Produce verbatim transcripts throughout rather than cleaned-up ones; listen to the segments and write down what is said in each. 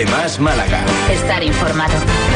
Cope Más Málaga. Estar informado.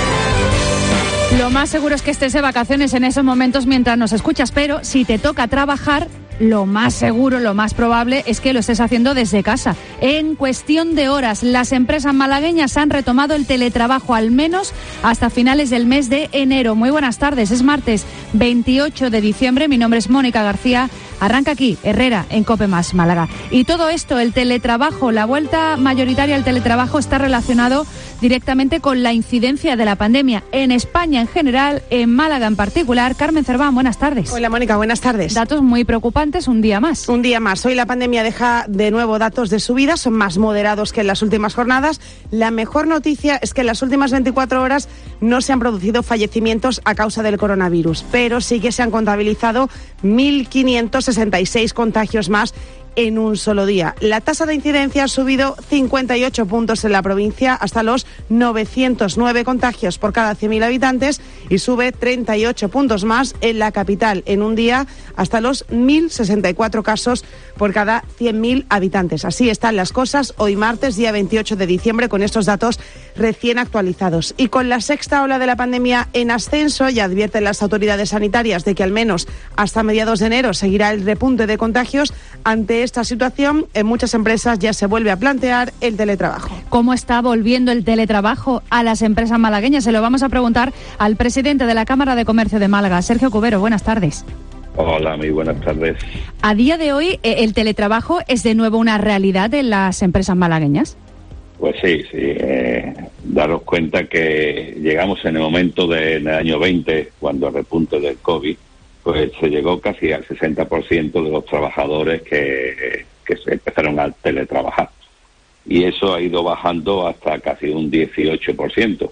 Lo más seguro es que estés de vacaciones en esos momentos mientras nos escuchas, pero si te toca trabajar, lo más seguro, lo más probable es que lo estés haciendo desde casa. En cuestión de horas, las empresas malagueñas han retomado el teletrabajo al menos hasta finales del mes de enero. Muy buenas tardes, es martes veintiocho de diciembre, mi nombre es Mónica García. Arranca aquí, Herrera, en Cope Más Málaga. Y todo esto, el teletrabajo, la vuelta mayoritaria al teletrabajo está relacionado directamente con la incidencia de la pandemia en España en general, en Málaga en particular. Carmen Cerván, buenas tardes. Hola Mónica, buenas tardes. Datos muy preocupantes, un día más. Un día más. Hoy la pandemia deja de nuevo datos de subida, son más moderados que en las últimas jornadas. La mejor noticia es que en las últimas veinticuatro horas no se han producido fallecimientos a causa del coronavirus, pero sí que se han contabilizado mil quinientos sesenta y seis contagios más en un solo día. La tasa de incidencia ha subido cincuenta y ocho puntos en la provincia hasta los novecientos nueve contagios por cada cien mil habitantes y sube treinta y ocho puntos más en la capital en un día hasta los mil sesenta y cuatro casos por cada cien mil habitantes. Así están las cosas hoy martes, día veintiocho de diciembre, con estos datos recién actualizados. Y con la sexta ola de la pandemia en ascenso, ya advierten las autoridades sanitarias de que al menos hasta mediados de enero seguirá el repunte de contagios. Ante esta situación, en muchas empresas ya se vuelve a plantear el teletrabajo. ¿Cómo está volviendo el teletrabajo a las empresas malagueñas? Se lo vamos a preguntar al presidente de la Cámara de Comercio de Málaga, Sergio Cubero. Buenas tardes. Hola, muy buenas tardes. A día de hoy, ¿el teletrabajo es de nuevo una realidad en las empresas malagueñas? Pues sí, sí. Eh, daros cuenta que llegamos en el momento del de, año veinte, cuando el repunte del COVID, pues se llegó casi al sesenta por ciento de los trabajadores que, que se empezaron a teletrabajar. Y eso ha ido bajando hasta casi un dieciocho por ciento.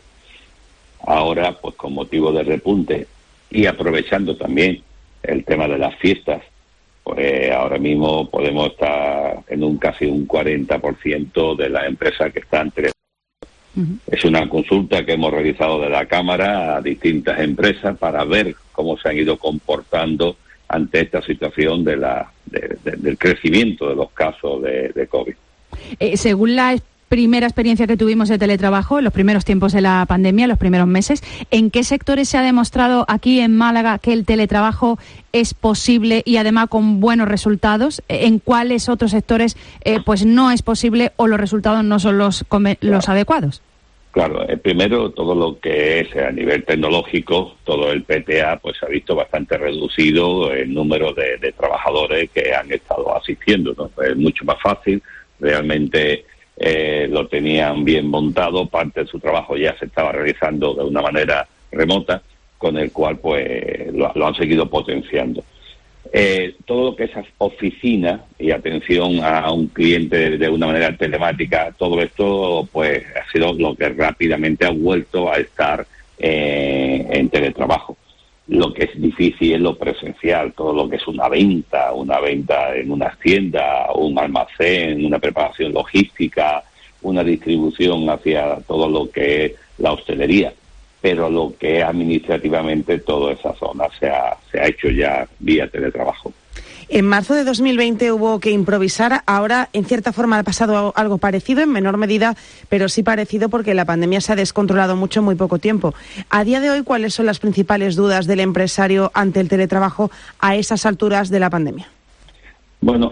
Ahora, pues con motivo del repunte y aprovechando también el tema de las fiestas, pues ahora mismo podemos estar en un casi un cuarenta por ciento de las empresas que están teletrabajando. Uh-huh. Es una consulta que hemos realizado de la Cámara a distintas empresas para ver cómo se han ido comportando ante esta situación de la de, de, del crecimiento de los casos de, de COVID. Eh, según la primera experiencia que tuvimos de teletrabajo, en los primeros tiempos de la pandemia, los primeros meses, ¿en qué sectores se ha demostrado aquí en Málaga que el teletrabajo es posible y además con buenos resultados? ¿En cuáles otros sectores eh, pues no es posible o los resultados no son los, los claro. adecuados? Claro, eh, primero todo lo que es a nivel tecnológico, todo el P T A, pues se ha visto bastante reducido el número de, de trabajadores que han estado asistiendo, ¿no? Es mucho más fácil, realmente eh, lo tenían bien montado, parte de su trabajo ya se estaba realizando de una manera remota, con el cual pues lo, lo han seguido potenciando. Eh, todo lo que es oficina y atención a un cliente de una manera telemática, todo esto pues ha sido lo que rápidamente ha vuelto a estar eh, en teletrabajo. Lo que es difícil es lo presencial, todo lo que es una venta, una venta en una tienda, un almacén, una preparación logística, una distribución hacia todo lo que es la hostelería. Pero lo que administrativamente toda esa zona se ha, se ha hecho ya vía teletrabajo. En marzo de dos mil veinte hubo que improvisar, ahora en cierta forma ha pasado algo parecido, en menor medida, pero sí parecido porque la pandemia se ha descontrolado mucho en muy poco tiempo. A día de hoy, ¿cuáles son las principales dudas del empresario ante el teletrabajo a esas alturas de la pandemia? Bueno,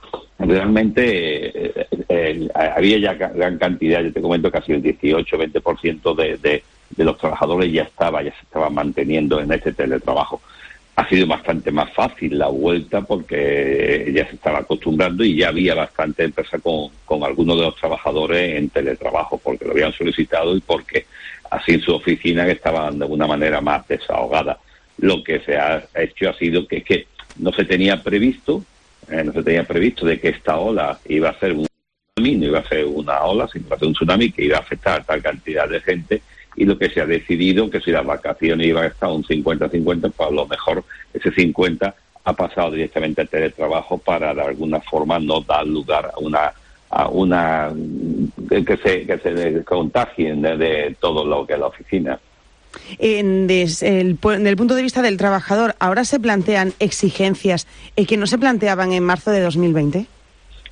realmente eh, eh, había ya gran cantidad, yo te comento casi el dieciocho veinte por ciento de... de de los trabajadores ya estaba, ya se estaba manteniendo en este teletrabajo. Ha sido bastante más fácil la vuelta porque ya se estaba acostumbrando y ya había bastante empresa con, con algunos de los trabajadores en teletrabajo porque lo habían solicitado y porque así en su oficina estaban de alguna manera más desahogadas. Lo que se ha hecho ha sido que, que no se tenía previsto, eh, no se tenía previsto de que esta ola iba a ser un tsunami, no iba a ser una ola, sino iba a ser un tsunami que iba a afectar a tal cantidad de gente. Y lo que se ha decidido, que si las vacaciones iban a estar un cincuenta cincuenta, pues a lo mejor ese cincuenta ha pasado directamente al teletrabajo para de alguna forma no dar lugar a una a una que se que se contagien de, de todo lo que es la oficina. En, desde el, en el punto de vista del trabajador, ¿ahora se plantean exigencias eh, que no se planteaban en marzo de dos mil veinte?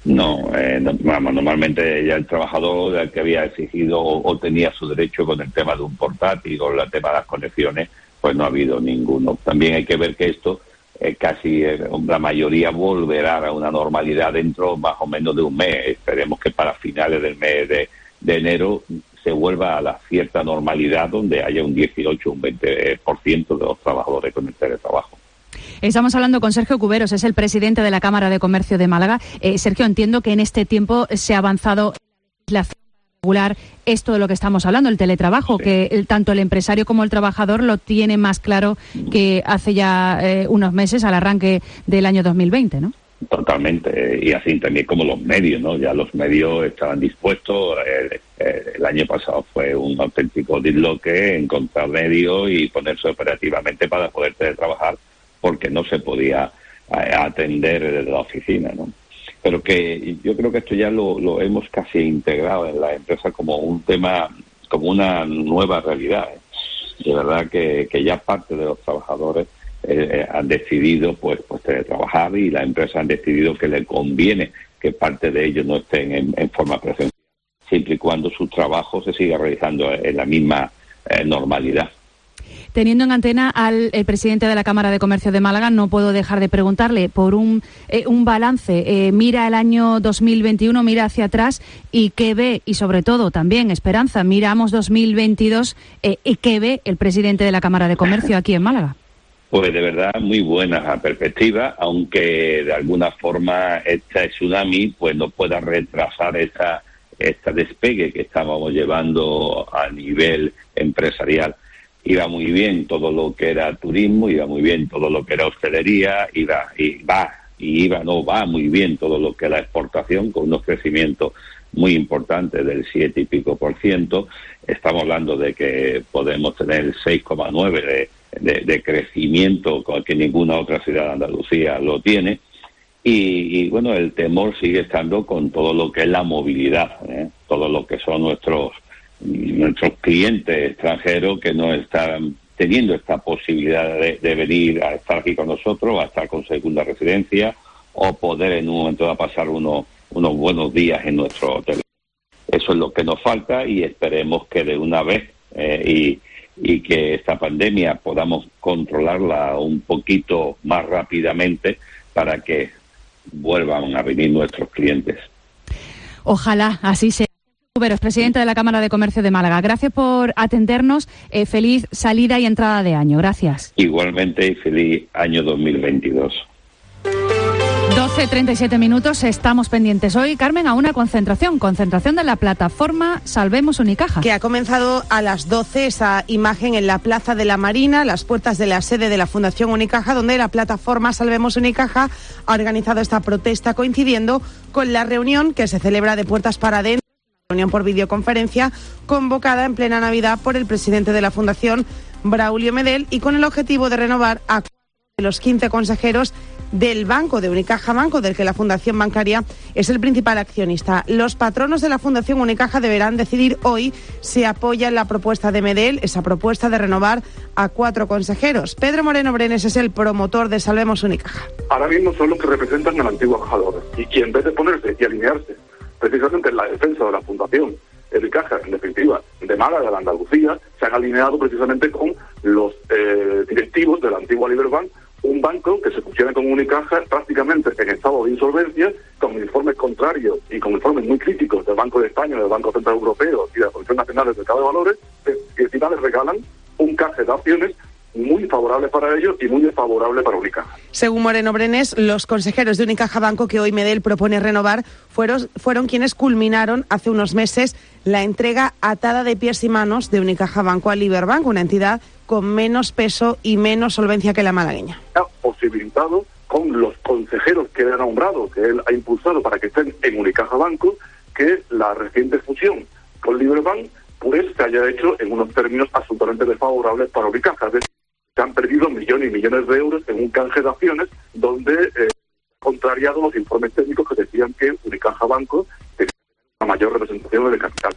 No, eh, no, vamos, normalmente ya el trabajador el que había exigido o, o tenía su derecho con el tema de un portátil o el tema de las conexiones, pues no ha habido ninguno. También hay que ver que esto eh, casi eh, la mayoría volverá a una normalidad dentro más o menos de un mes. Esperemos que para finales del mes de, de enero se vuelva a la cierta normalidad donde haya un dieciocho o un veinte por ciento de los trabajadores con el teletrabajo. Estamos hablando con Sergio Cuberos, es el presidente de la Cámara de Comercio de Málaga. Eh, Sergio, entiendo que en este tiempo se ha avanzado en la legislación para regular esto de lo que estamos hablando, el teletrabajo, sí. que el, tanto el empresario como el trabajador lo tiene más claro que hace ya eh, unos meses, al arranque del año dos mil veinte, ¿no? Totalmente, y así también como los medios, ¿no? Ya los medios estaban dispuestos. El, el año pasado fue un auténtico disloque encontrar medios y ponerse operativamente para poder teletrabajar, porque no se podía atender desde la oficina, ¿no? Pero que yo creo que esto ya lo, lo hemos casi integrado en la empresa como un tema, como una nueva realidad, ¿eh? De verdad que, que ya parte de los trabajadores eh, han decidido pues, pues teletrabajar, y las empresas han decidido que les conviene que parte de ellos no estén en, en forma presencial, siempre y cuando su trabajo se siga realizando en la misma eh, normalidad. Teniendo en antena al el presidente de la Cámara de Comercio de Málaga, no puedo dejar de preguntarle por un eh, un balance. Eh, mira el año dos mil veintiuno, mira hacia atrás, y qué ve, y sobre todo también, Esperanza, miramos dos mil veintidós, eh, y qué ve el presidente de la Cámara de Comercio aquí en Málaga. Pues de verdad muy buena perspectiva, aunque de alguna forma este tsunami pues no pueda retrasar esta, esta despegue que estábamos llevando a nivel empresarial. Iba muy bien todo lo que era turismo, iba muy bien todo lo que era hostelería, iba y va y iba no va muy bien todo lo que era exportación, con unos crecimientos muy importantes del siete y pico por ciento. Estamos hablando de que podemos tener seis coma nueve de, de, de crecimiento, que ninguna otra ciudad de Andalucía lo tiene. Y, y bueno, el temor sigue estando con todo lo que es la movilidad, ¿eh? Todo lo que son nuestros nuestros clientes extranjeros que no están teniendo esta posibilidad de, de venir a estar aquí con nosotros, a estar con segunda residencia, o poder en un momento de pasar unos, unos buenos días en nuestro hotel. Eso es lo que nos falta, y esperemos que de una vez eh, y, y que esta pandemia podamos controlarla un poquito más rápidamente para que vuelvan a venir nuestros clientes. Ojalá así sea. Cuberos, presidente de la Cámara de Comercio de Málaga, gracias por atendernos. Eh, feliz salida y entrada de año. Gracias. Igualmente, y feliz año dos mil veintidós. doce treinta y siete minutos, estamos pendientes hoy, Carmen, a una concentración, concentración de la plataforma Salvemos Unicaja. Que ha comenzado a las doce, esa imagen en la Plaza de la Marina, las puertas de la sede de la Fundación Unicaja, donde la plataforma Salvemos Unicaja ha organizado esta protesta coincidiendo con la reunión que se celebra de puertas para adentro, reunión por videoconferencia convocada en plena Navidad por el presidente de la Fundación, Braulio Medel, y con el objetivo de renovar a los quince consejeros del Banco de Unicaja Banco, del que la Fundación Bancaria es el principal accionista. Los patronos de la Fundación Unicaja deberán decidir hoy si apoyan la propuesta de Medel, esa propuesta de renovar a cuatro consejeros. Pedro Moreno Brenes es el promotor de Salvemos Unicaja. Ahora mismo son los que representan al antiguo embajador, y quien en vez de ponerse y alinearse precisamente en la defensa de la Fundación Unicaja, en definitiva, de Málaga, de Andalucía, se han alineado precisamente con los eh, directivos de la antigua Liberbank, un banco que se fusiona con Unicaja prácticamente en estado de insolvencia, con informes contrarios y con informes muy críticos del Banco de España, del Banco Central Europeo y de la Comisión Nacional del Mercado de Valores, que, que al final les regalan un canje de acciones muy favorable para ellos y muy desfavorable para Unicaja. Según Moreno Brenes, los consejeros de Unicaja Banco que hoy Medel propone renovar fueron, fueron quienes culminaron hace unos meses la entrega atada de pies y manos de Unicaja Banco a Liberbank, una entidad con menos peso y menos solvencia que la malagueña. Ha posibilitado con los consejeros que él ha nombrado, que él ha impulsado para que estén en Unicaja Banco, que la reciente fusión con Liberbank pues se haya hecho en unos términos absolutamente desfavorables para Unicaja. Es decir, se han perdido millones y millones de euros en un canje de acciones donde eh, contrariado los informes técnicos que decían que Unicaja Banco tenía una mayor representación del capital.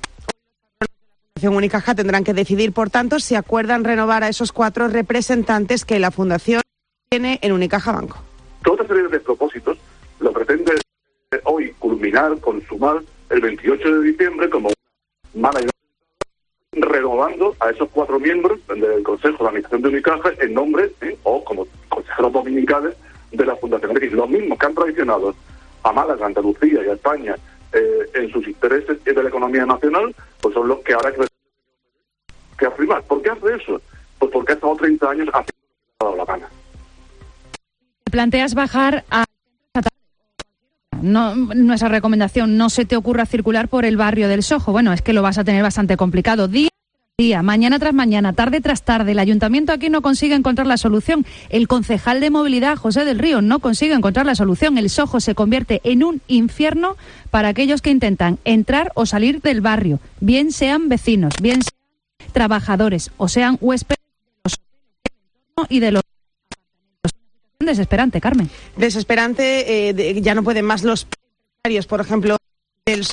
La Fundación Unicaja tendrán que decidir, por tanto, si acuerdan renovar a esos cuatro representantes que la Fundación tiene en Unicaja Banco. Toda esta serie de propósitos lo pretende hoy culminar culminar, consumar el veintiocho de diciembre como mala renovando a esos cuatro miembros del Consejo de Administración de Unicaja en nombre ¿eh? o como consejeros dominicales de la Fundación. Es decir, los mismos que han traicionado a Málaga, Andalucía y a España eh, en sus intereses de la economía nacional, pues son los que ahora hay que afirmar. ¿Por qué hace eso? Pues porque ha estado treinta años haciendo la gana. Planteas bajar a... No, nuestra recomendación, no se te ocurra circular por el barrio del Sojo. Bueno, es que lo vas a tener bastante complicado. Día tras día, mañana tras mañana, tarde tras tarde. El ayuntamiento aquí no consigue encontrar la solución. El concejal de movilidad, José del Río, no consigue encontrar la solución. El Sojo se convierte en un infierno para aquellos que intentan entrar o salir del barrio, bien sean vecinos, bien sean trabajadores o sean huéspedes de los hoteles y de los... Desesperante, Carmen. Desesperante, eh, de, ya no pueden más los empresarios, por ejemplo, del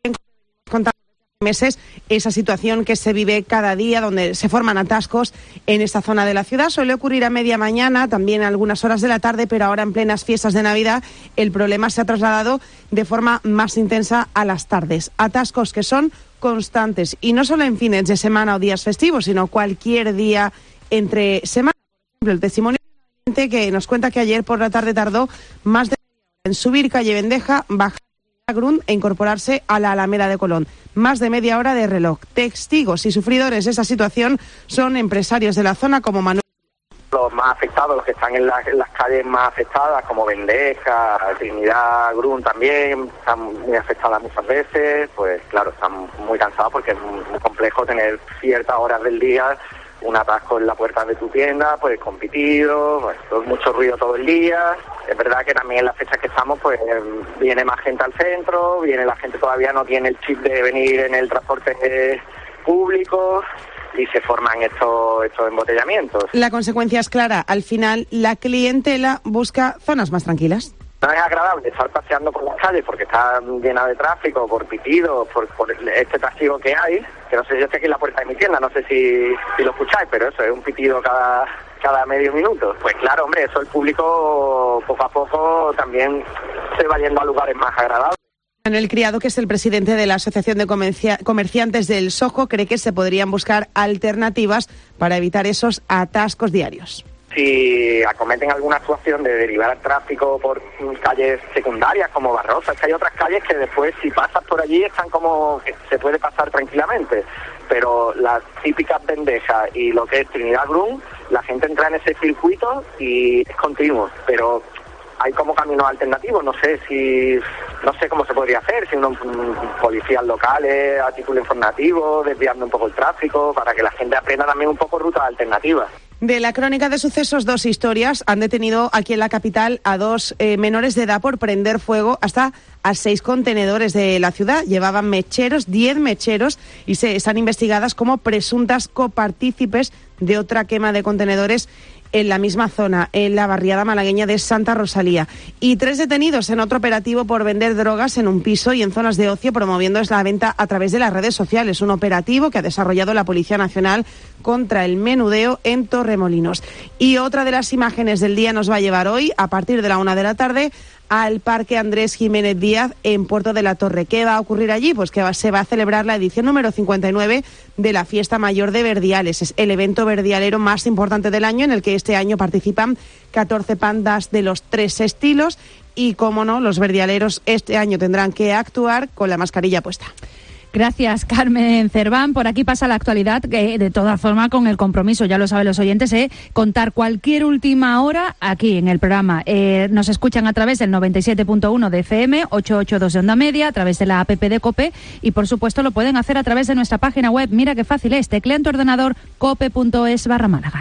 contar meses esa situación que se vive cada día, donde se forman atascos en esta zona de la ciudad. Suele ocurrir a media mañana, también a algunas horas de la tarde, pero ahora en plenas fiestas de Navidad el problema se ha trasladado de forma más intensa a las tardes. Atascos que son constantes, y no solo en fines de semana o días festivos, sino cualquier día entre semana. Por ejemplo, el testimonio que nos cuenta que ayer por la tarde tardó más de media hora en subir calle Vendeja, bajar Grun e incorporarse a la Alameda de Colón. Más de media hora de reloj. Testigos y sufridores de esa situación son empresarios de la zona como Manuel. Los más afectados, los que están en, la, en las calles más afectadas, como Vendeja, Trinidad, Grun también, están muy afectadas muchas veces, pues claro, están muy cansados porque es muy, muy complejo tener ciertas horas del día un atasco en la puerta de tu tienda, pues con pitidos, pues, mucho ruido todo el día. Es verdad que también en las fechas que estamos, pues viene más gente al centro, viene la gente todavía no tiene el chip de venir en el transporte público y se forman estos, estos embotellamientos. La consecuencia es clara, al final la clientela busca zonas más tranquilas. No es agradable estar paseando por las calles porque está llena de tráfico, por pitidos, por, por este tráfico que hay, que no sé, yo estoy aquí en la puerta de mi tienda, no sé si, si lo escucháis, pero eso es un pitido cada, cada medio minuto. Pues claro, hombre, eso el público poco a poco también se va yendo a lugares más agradables. Manuel Criado, que es el presidente de la Asociación de Comercia- Comerciantes del Sojo, cree que se podrían buscar alternativas para evitar esos atascos diarios. Si acometen alguna actuación de derivar el tráfico por calles secundarias como Barrosa, es que hay otras calles que después si pasas por allí están como que se puede pasar tranquilamente, pero las típicas Vendejas y lo que es Trinidad Grun, la gente entra en ese circuito y es continuo, pero hay como caminos alternativos, no sé si no sé cómo se podría hacer, si unos policías locales a título informativo, desviando un poco el tráfico para que la gente aprenda también un poco rutas alternativas. De la crónica de sucesos, dos historias. Han detenido aquí en la capital a dos eh, menores de edad por prender fuego hasta a seis contenedores de la ciudad. Llevaban mecheros, diez mecheros, y se están investigadas como presuntas copartícipes de otra quema de contenedores en la misma zona, en la barriada malagueña de Santa Rosalía. Y tres detenidos en otro operativo por vender drogas en un piso y en zonas de ocio, promoviendo la venta a través de las redes sociales. Un operativo que ha desarrollado la Policía Nacional contra el menudeo en Torremolinos. Y otra de las imágenes del día nos va a llevar hoy, a partir de la una de la tarde, al Parque Andrés Jiménez Díaz en Puerto de la Torre. ¿Qué va a ocurrir allí? Pues que va, se va a celebrar la edición número cincuenta y nueve de la Fiesta Mayor de Verdiales. Es el evento verdialero más importante del año, en el que este año participan catorce bandas de los tres estilos y, como no, los verdialeros este año tendrán que actuar con la mascarilla puesta. Gracias, Carmen Cerván. Por aquí pasa la actualidad, que de todas formas con el compromiso, ya lo saben los oyentes, eh, contar cualquier última hora aquí en el programa. Eh, nos escuchan a través del noventa y siete punto uno de F M, ochocientos ochenta y dos de Onda Media, a través de la app de COPE, y por supuesto lo pueden hacer a través de nuestra página web. Mira qué fácil es, teclea en tu ordenador cope.es barra Málaga.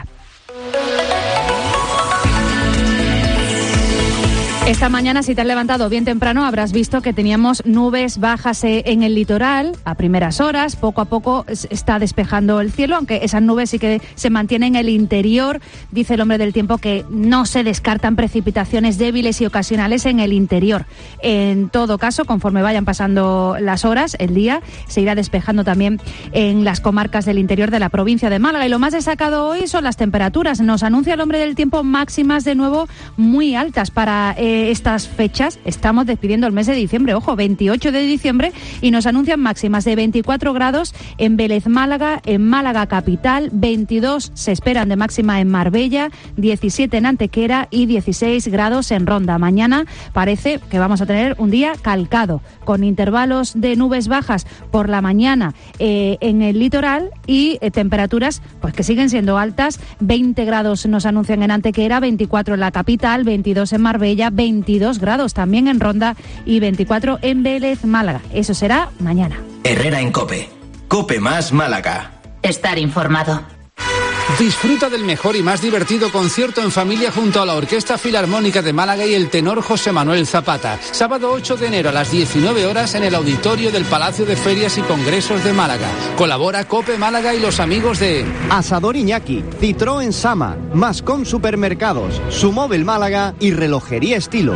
Esta mañana, si te has levantado bien temprano, habrás visto que teníamos nubes bajas en el litoral a primeras horas. Poco a poco está despejando el cielo, aunque esas nubes sí que se mantienen en el interior. Dice el hombre del tiempo que no se descartan precipitaciones débiles y ocasionales en el interior. En todo caso, conforme vayan pasando las horas, el día se irá despejando también en las comarcas del interior de la provincia de Málaga. Y lo más destacado hoy son las temperaturas. Nos anuncia el hombre del tiempo máximas de nuevo muy altas para el eh, estas fechas estamos despidiendo el mes de diciembre, ojo, veintiocho de diciembre, y nos anuncian máximas de veinticuatro grados en Vélez Málaga, en Málaga capital, veintidós se esperan de máxima en Marbella, diecisiete en Antequera y dieciséis grados en Ronda. Mañana parece que vamos a tener un día calcado, con intervalos de nubes bajas por la mañana eh, en el litoral y eh, temperaturas pues que siguen siendo altas. veinte grados nos anuncian en Antequera, veinticuatro en la capital, veintidós en Marbella, veintidós grados también en Ronda y veinticuatro en Vélez Málaga. Eso será mañana. Herrera en COPE. COPE más Málaga. Estar informado. Disfruta del mejor y más divertido concierto en familia junto a la Orquesta Filarmónica de Málaga y el tenor José Manuel Zapata. Sábado ocho de enero a las diecinueve horas en el auditorio del Palacio de Ferias y Congresos de Málaga. Colabora COPE Málaga y los amigos de Asador Iñaki, Citroën Sama, Mascom Supermercados, Sumóvel Málaga y Relojería Estilo.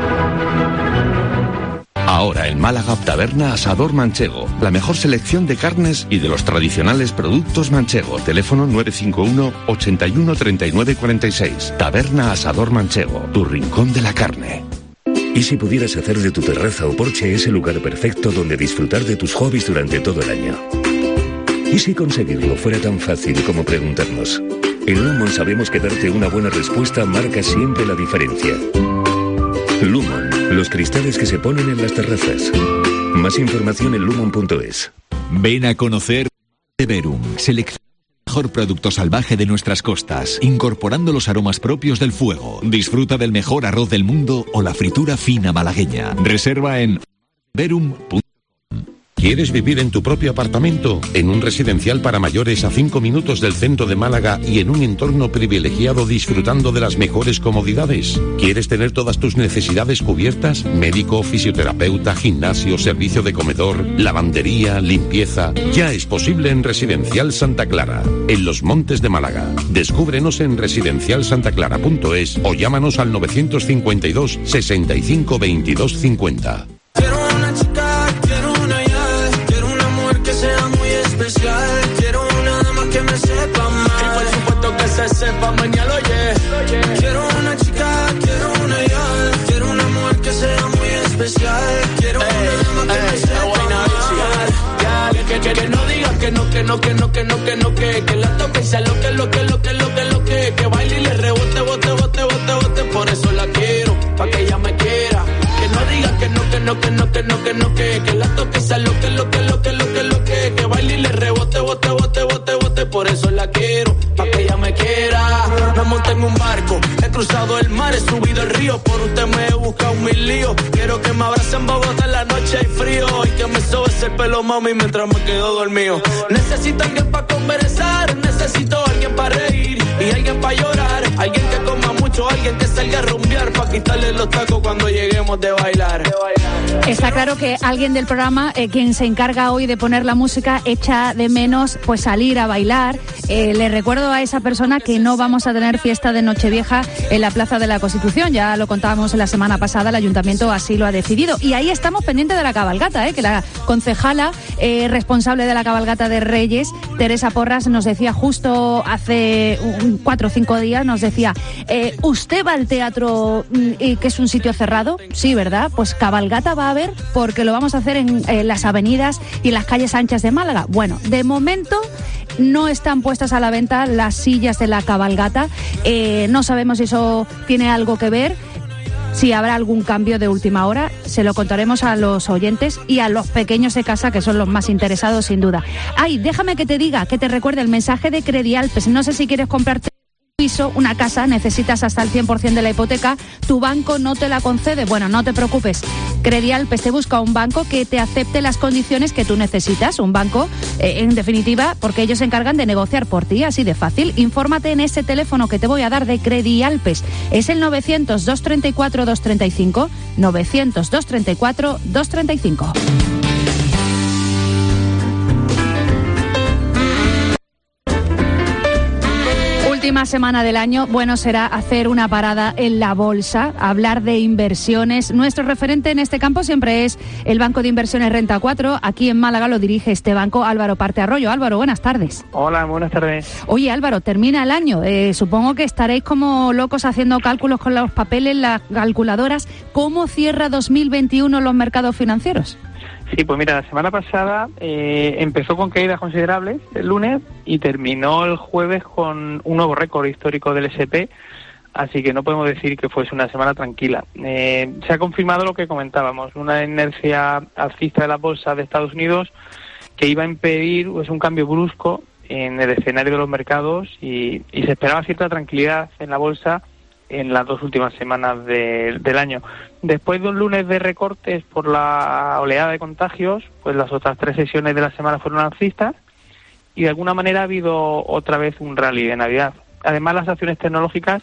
Ahora en Málaga, Taberna Asador Manchego. La mejor selección de carnes y de los tradicionales productos manchego. Teléfono nueve cinco uno, ochenta y uno, treinta y nueve cuarenta y seis. Taberna Asador Manchego, tu rincón de la carne. ¿Y si pudieras hacer de tu terraza o porche ese lugar perfecto donde disfrutar de tus hobbies durante todo el año? ¿Y si conseguirlo fuera tan fácil como preguntarnos? En Lumon sabemos que darte una buena respuesta marca siempre la diferencia. Lumon, los cristales que se ponen en las terrazas. Más información en lumon punto es. Ven a conocer Verum. Selecciona el mejor producto salvaje de nuestras costas, incorporando los aromas propios del fuego. Disfruta del mejor arroz del mundo o la fritura fina malagueña. Reserva en verum punto com. ¿Quieres vivir en tu propio apartamento? En un residencial para mayores a cinco minutos del centro de Málaga y en un entorno privilegiado disfrutando de las mejores comodidades. ¿Quieres tener todas tus necesidades cubiertas? Médico, fisioterapeuta, gimnasio, servicio de comedor, lavandería, limpieza. Ya es posible en Residencial Santa Clara, en Los Montes de Málaga. Descúbrenos en residencial santa clara punto es o llámanos al novecientos cincuenta y dos, sesenta y cinco, veintidós, cincuenta. Quiero una dama que me sepa más y por supuesto que se sepa mañana, oye. Quiero una chica, quiero una ya. Quiero una mujer que sea muy especial. Quiero una dama que me sepa más. Que, que, que no diga que no, que no, que no, que no, que no, que que la toque y sea lo que, lo que, lo que, lo que, lo que que baile y le rebote, bote, bote, bote, bote. Por eso la quiero, pa' que ella me quiera. Que no diga que no, que no, que no, que no, que no, que que la toque y sea lo que, lo que, lo que, lo que, lo que que baile y le rebote, bote, bote, bote, bote. Por eso la quiero, pa' que ella me quiera. Me monté en un barco, he cruzado el mar, he subido el río. Por usted me he buscado mil líos. Quiero que me abrace en Bogotá en la noche hay frío. Y que me sobe ese pelo, mami, mientras me quedo dormido. Necesito alguien pa' conversar, necesito alguien pa' reír y alguien pa' llorar. Alguien que coma mucho, alguien que salga a rumbear pa' quitarle los tacos cuando lleguemos de bailar. Está claro que alguien del programa, eh, quien se encarga hoy de poner la música, echa de menos pues salir a bailar. Eh, le recuerdo a esa persona que no vamos a tener fiesta de Nochevieja en la Plaza de la Constitución. Ya lo contábamos la semana pasada, el Ayuntamiento así lo ha decidido. Y ahí estamos pendientes de la cabalgata, eh, que la concejala eh, responsable de la cabalgata de Reyes, Teresa Porras, nos decía justo hace un, cuatro o cinco días, nos decía, eh, ¿usted va al teatro y que es un sitio cerrado? Sí, ¿verdad? Pues cabalgata va a haber porque lo vamos a hacer en eh, las avenidas y en las calles anchas de Málaga. Bueno, de momento no están puestas a la venta las sillas de la cabalgata. Eh, no sabemos si eso tiene algo que ver. Si habrá algún cambio de última hora, se lo contaremos a los oyentes y a los pequeños de casa, que son los más interesados, sin duda. Ay, déjame que te diga, que te recuerde el mensaje de Credialpes. No sé si quieres comprarte un piso, una casa, necesitas hasta el cien por ciento de la hipoteca, tu banco no te la concede. Bueno, no te preocupes. Credialpes te busca un banco que te acepte las condiciones que tú necesitas. Un banco, eh, en definitiva, porque ellos se encargan de negociar por ti, así de fácil. Infórmate en ese teléfono que te voy a dar de Credialpes. Es el novecientos, doscientos treinta y cuatro, doscientos treinta y cinco. novecientos, doscientos treinta y cuatro, doscientos treinta y cinco. Última semana del año, bueno será hacer una parada en la bolsa, hablar de inversiones. Nuestro referente en este campo siempre es el Banco de Inversiones Renta cuatro. Aquí en Málaga lo dirige este banco Álvaro Parte Arroyo. Álvaro, buenas tardes. Hola, buenas tardes. Oye, Álvaro, termina el año. Eh, supongo que estaréis como locos haciendo cálculos con los papeles, las calculadoras. ¿Cómo cierra dos mil veintiuno los mercados financieros? Sí, pues mira, la semana pasada eh, empezó con caídas considerables el lunes y terminó el jueves con un nuevo récord histórico del ese and pe, así que no podemos decir que fuese una semana tranquila. Eh, se ha confirmado lo que comentábamos, una inercia alcista de la bolsa de Estados Unidos que iba a impedir pues, un cambio brusco en el escenario de los mercados y, y se esperaba cierta tranquilidad en la bolsa en las dos últimas semanas de, del año. Después de un lunes de recortes por la oleada de contagios, pues las otras tres sesiones de la semana fueron alcistas y de alguna manera ha habido otra vez un rally de Navidad. Además, las acciones tecnológicas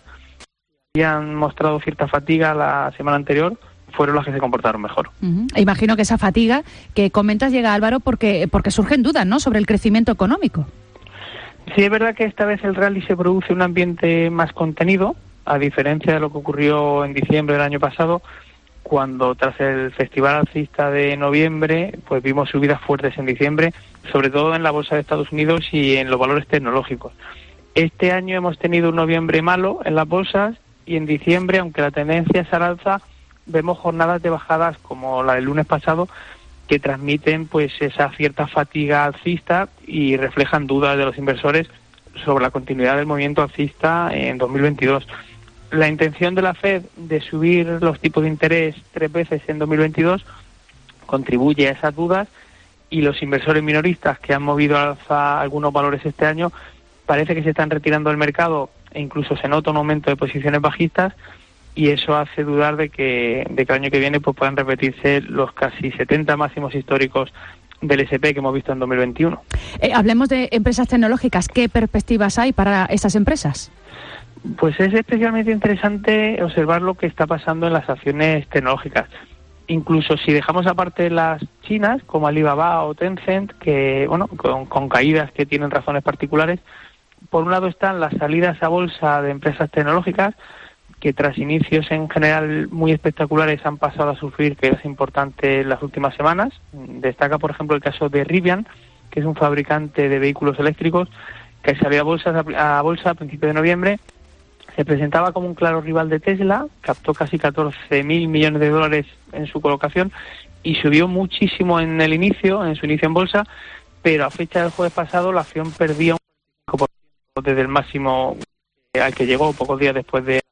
que han mostrado cierta fatiga la semana anterior fueron las que se comportaron mejor. Uh-huh. Imagino que esa fatiga que comentas llega, Álvaro, porque, porque surgen dudas, ¿no?, sobre el crecimiento económico. Sí, es verdad que esta vez el rally se produce en un ambiente más contenido, a diferencia de lo que ocurrió en diciembre del año pasado, cuando tras el festival alcista de noviembre, pues vimos subidas fuertes en diciembre, sobre todo en la bolsa de Estados Unidos y en los valores tecnológicos. Este año hemos tenido un noviembre malo en las bolsas y en diciembre, aunque la tendencia es al alza, vemos jornadas de bajadas como la del lunes pasado que transmiten pues esa cierta fatiga alcista y reflejan dudas de los inversores sobre la continuidad del movimiento alcista en dos mil veintidós. La intención de la Fed de subir los tipos de interés tres veces en dos mil veintidós contribuye a esas dudas y los inversores minoristas que han movido al alza algunos valores este año parece que se están retirando del mercado e incluso se nota un aumento de posiciones bajistas y eso hace dudar de que, de que el año que viene pues puedan repetirse los casi setenta máximos históricos del ese and pe que hemos visto en dos mil veintiuno. Eh, hablemos de empresas tecnológicas. ¿Qué perspectivas hay para estas empresas? Pues es especialmente interesante observar lo que está pasando en las acciones tecnológicas. Incluso si dejamos aparte las chinas, como Alibaba o Tencent, que bueno, con, con caídas que tienen razones particulares, por un lado están las salidas a bolsa de empresas tecnológicas, que tras inicios en general muy espectaculares han pasado a sufrir caídas importantes en las últimas semanas. Destaca, por ejemplo, el caso de Rivian, que es un fabricante de vehículos eléctricos, que salió a bolsa a, a bolsa a principios de noviembre. Se presentaba como un claro rival de Tesla, captó casi catorce mil millones de dólares en su colocación y subió muchísimo en el inicio, en su inicio en bolsa, pero a fecha del jueves pasado la acción perdía un cinco por ciento desde el máximo al que llegó pocos días después de...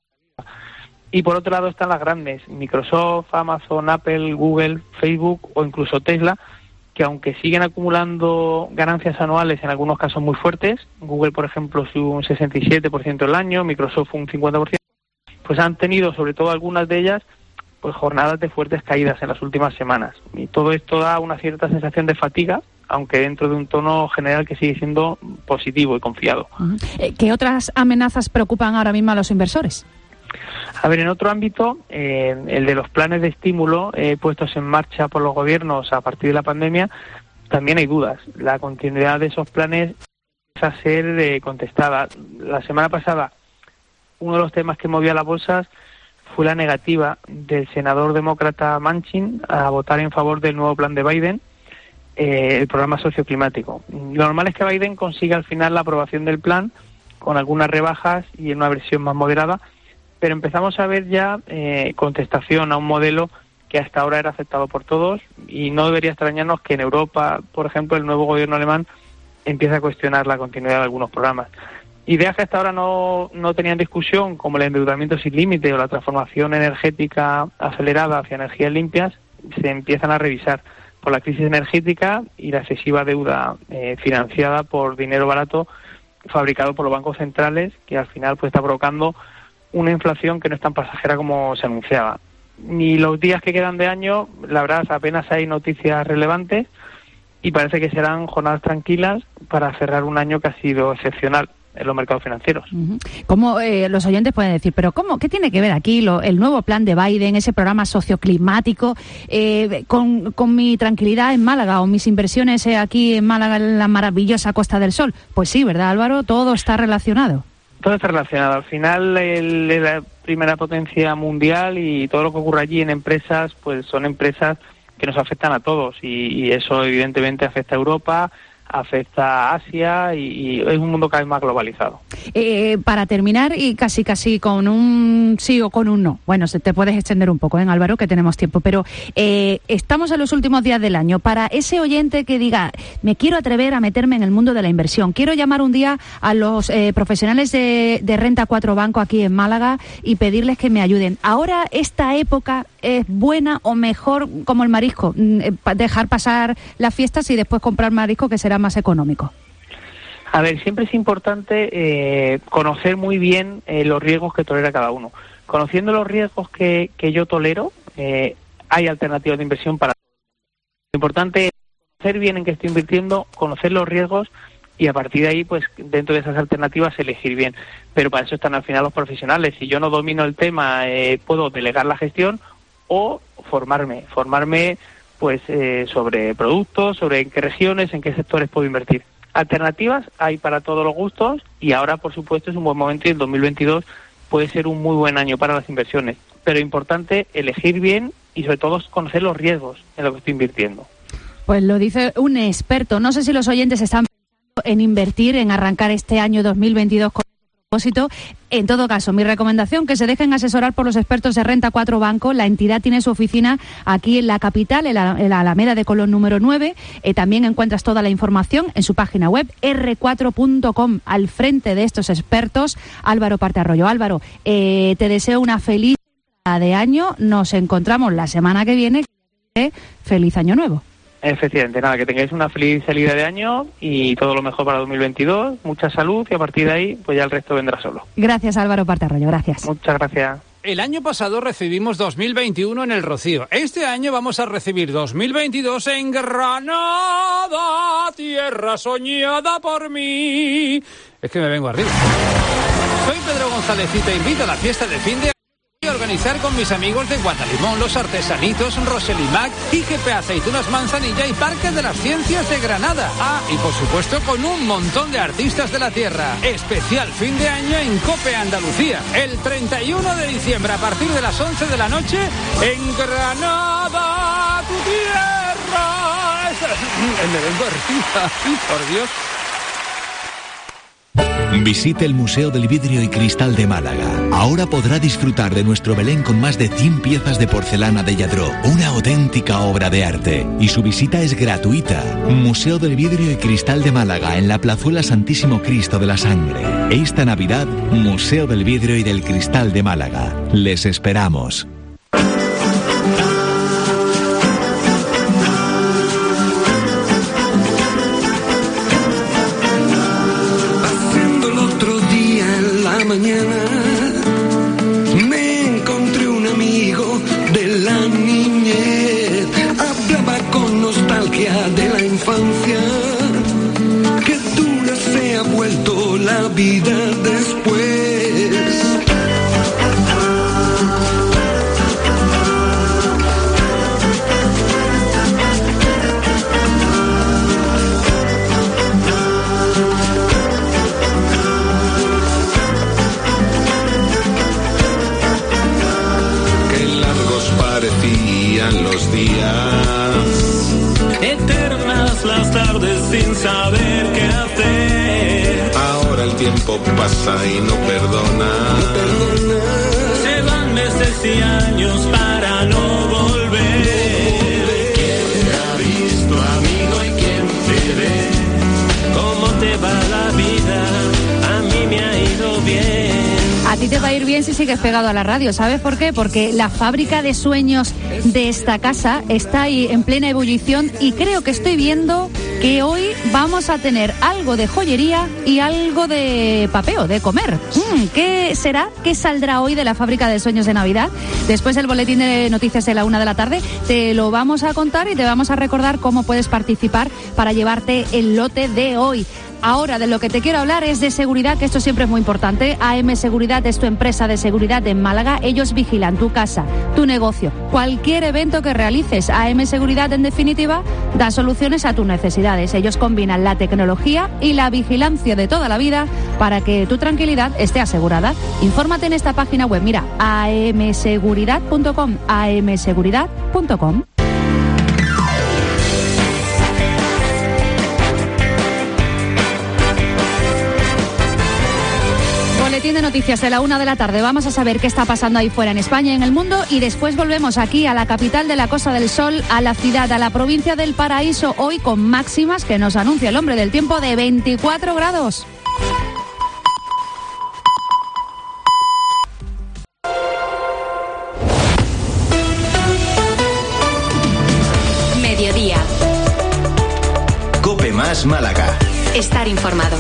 Y por otro lado están las grandes, Microsoft, Amazon, Apple, Google, Facebook o incluso Tesla, que aunque siguen acumulando ganancias anuales en algunos casos muy fuertes, Google, por ejemplo, subió un sesenta y siete por ciento el año, Microsoft un cincuenta por ciento, pues han tenido, sobre todo algunas de ellas, pues jornadas de fuertes caídas en las últimas semanas. Y todo esto da una cierta sensación de fatiga, aunque dentro de un tono general que sigue siendo positivo y confiado. Uh-huh. ¿Qué otras amenazas preocupan ahora mismo a los inversores? A ver, en otro ámbito, eh, el de los planes de estímulo eh, puestos en marcha por los gobiernos a partir de la pandemia, también hay dudas. La continuidad de esos planes va a ser eh, contestada. La semana pasada, uno de los temas que movía las bolsas fue la negativa del senador demócrata Manchin a votar en favor del nuevo plan de Biden, eh, el programa socioclimático. Lo normal es que Biden consiga al final la aprobación del plan con algunas rebajas y en una versión más moderada, pero empezamos a ver ya eh, contestación a un modelo que hasta ahora era aceptado por todos y no debería extrañarnos que en Europa, por ejemplo, el nuevo gobierno alemán empiece a cuestionar la continuidad de algunos programas. Ideas que hasta ahora no, no tenían discusión, como el endeudamiento sin límite o la transformación energética acelerada hacia energías limpias, se empiezan a revisar por la crisis energética y la excesiva deuda eh, financiada por dinero barato fabricado por los bancos centrales, que al final pues está provocando una inflación que no es tan pasajera como se anunciaba. Ni los días que quedan de año, la verdad, apenas hay noticias relevantes y parece que serán jornadas tranquilas para cerrar un año que ha sido excepcional en los mercados financieros. Uh-huh. ¿Cómo eh, los oyentes pueden decir, pero cómo, qué tiene que ver aquí lo, el nuevo plan de Biden, ese programa socioclimático, eh, con, con mi tranquilidad en Málaga o mis inversiones eh, aquí en Málaga, en la maravillosa Costa del Sol? Pues sí, ¿verdad, Álvaro? Todo está relacionado. Todo está relacionado. Al final el, es la primera potencia mundial y todo lo que ocurre allí en empresas, pues son empresas que nos afectan a todos y, y eso evidentemente afecta a Europa, afecta a Asia y, y es un mundo cada vez más globalizado. Eh, para terminar, y casi casi con un sí o con un no, bueno, se te puedes extender un poco, ¿eh, Álvaro? Que tenemos tiempo, pero eh, estamos en los últimos días del año. Para ese oyente que diga, me quiero atrever a meterme en el mundo de la inversión, quiero llamar un día a los eh, profesionales de, de Renta cuatro Banco aquí en Málaga y pedirles que me ayuden. Ahora, esta época es buena o mejor, como el marisco, dejar pasar las fiestas y después comprar marisco, que será más económico. A ver, siempre es importante eh, conocer muy bien eh, los riesgos que tolera cada uno. Conociendo los riesgos que, que yo tolero, eh, hay alternativas de inversión para todos. Lo importante es conocer bien en qué estoy invirtiendo, conocer los riesgos y a partir de ahí, pues dentro de esas alternativas, elegir bien. Pero para eso están al final los profesionales. Si yo no domino el tema, eh, puedo delegar la gestión o formarme, formarme pues eh, sobre productos, sobre en qué regiones, en qué sectores puedo invertir. Alternativas hay para todos los gustos y ahora, por supuesto, es un buen momento y el dos mil veintidós puede ser un muy buen año para las inversiones. Pero es importante elegir bien y, sobre todo, conocer los riesgos en lo que estoy invirtiendo. Pues lo dice un experto. No sé si los oyentes están pensando en invertir, en arrancar este año dos mil veintidós con propósito. En todo caso, mi recomendación, que se dejen asesorar por los expertos de Renta cuatro Banco. La entidad tiene su oficina aquí en la capital, en la, en la Alameda de Colón número nueve. Eh, también encuentras toda la información en su página web, erre cuatro punto com. Al frente de estos expertos, Álvaro Parterrollo. Álvaro, eh, te deseo una feliz entrada de año. Nos encontramos la semana que viene. Feliz año nuevo. Efectivamente, nada, que tengáis una feliz salida de año y todo lo mejor para dos mil veintidós, mucha salud y a partir de ahí, pues ya el resto vendrá solo. Gracias, Álvaro Parterrollo, gracias. Muchas gracias. El año pasado recibimos dos mil veintiuno en El Rocío. Este año vamos a recibir dos mil veintidós en Granada, tierra soñada por mí. Es que me vengo arriba. Soy Pedro González y te invito a la fiesta de fin de año y organizar con mis amigos de Guadalimón, Los Artesanitos, Roselimac, I G P Aceitunas Manzanilla y Parque de las Ciencias de Granada. Ah, y por supuesto con un montón de artistas de la tierra. Especial fin de año en COPE Andalucía. El treinta y uno de diciembre a partir de las once de la noche en Granada, tu tierra. Me vengo arriba, por Dios. Visite el Museo del Vidrio y Cristal de Málaga. Ahora podrá disfrutar de nuestro Belén con más de cien piezas de porcelana de Lladró, una auténtica obra de arte. Y su visita es gratuita. Museo del Vidrio y Cristal de Málaga, en la Plazuela Santísimo Cristo de la Sangre. Esta Navidad, Museo del Vidrio y del Cristal de Málaga. Les esperamos. Mañana me encontré un amigo de la niñez, hablaba con nostalgia de la infancia, que dura se ha vuelto la vida después. Los días eternas, las tardes sin saber qué hacer. Ahora el tiempo pasa y no perdona. No perdona. Se van meses y años para no volver. ¿Quién te ha visto, amigo, y quién te ve? ¿Cómo te va la vida? A mí me ha ido bien. A ti te va a ir bien si sigues pegado a la radio, ¿sabes por qué? Porque la fábrica de sueños de esta casa está ahí en plena ebullición y creo que estoy viendo que hoy vamos a tener algo de joyería y algo de papeo, de comer. Mm, ¿Qué será? ¿Qué saldrá hoy de la fábrica de sueños de Navidad? Después del boletín de noticias de la una de la tarde te lo vamos a contar y te vamos a recordar cómo puedes participar para llevarte el lote de hoy. ahora de lo que te quiero hablar es de seguridad, que esto siempre es muy importante. A M Seguridad es tu empresa de seguridad en Málaga. Ellos vigilan tu casa, tu negocio, cualquier evento que realices. A M Seguridad, en definitiva, da soluciones a tus necesidades. Ellos combinan la tecnología y la vigilancia de toda la vida para que tu tranquilidad esté asegurada. Infórmate en esta página web, mira, a m seguridad punto com, a m seguridad punto com. Boletín de noticias de la una de la tarde. Vamos a saber qué está pasando ahí fuera en España y en el mundo, y después volvemos aquí a la capital de la Costa del Sol, a la ciudad, a la provincia del Paraíso, hoy con máximas que nos anuncia el hombre del tiempo de veinticuatro grados. Mediodía. Cope más Málaga. Estar informado.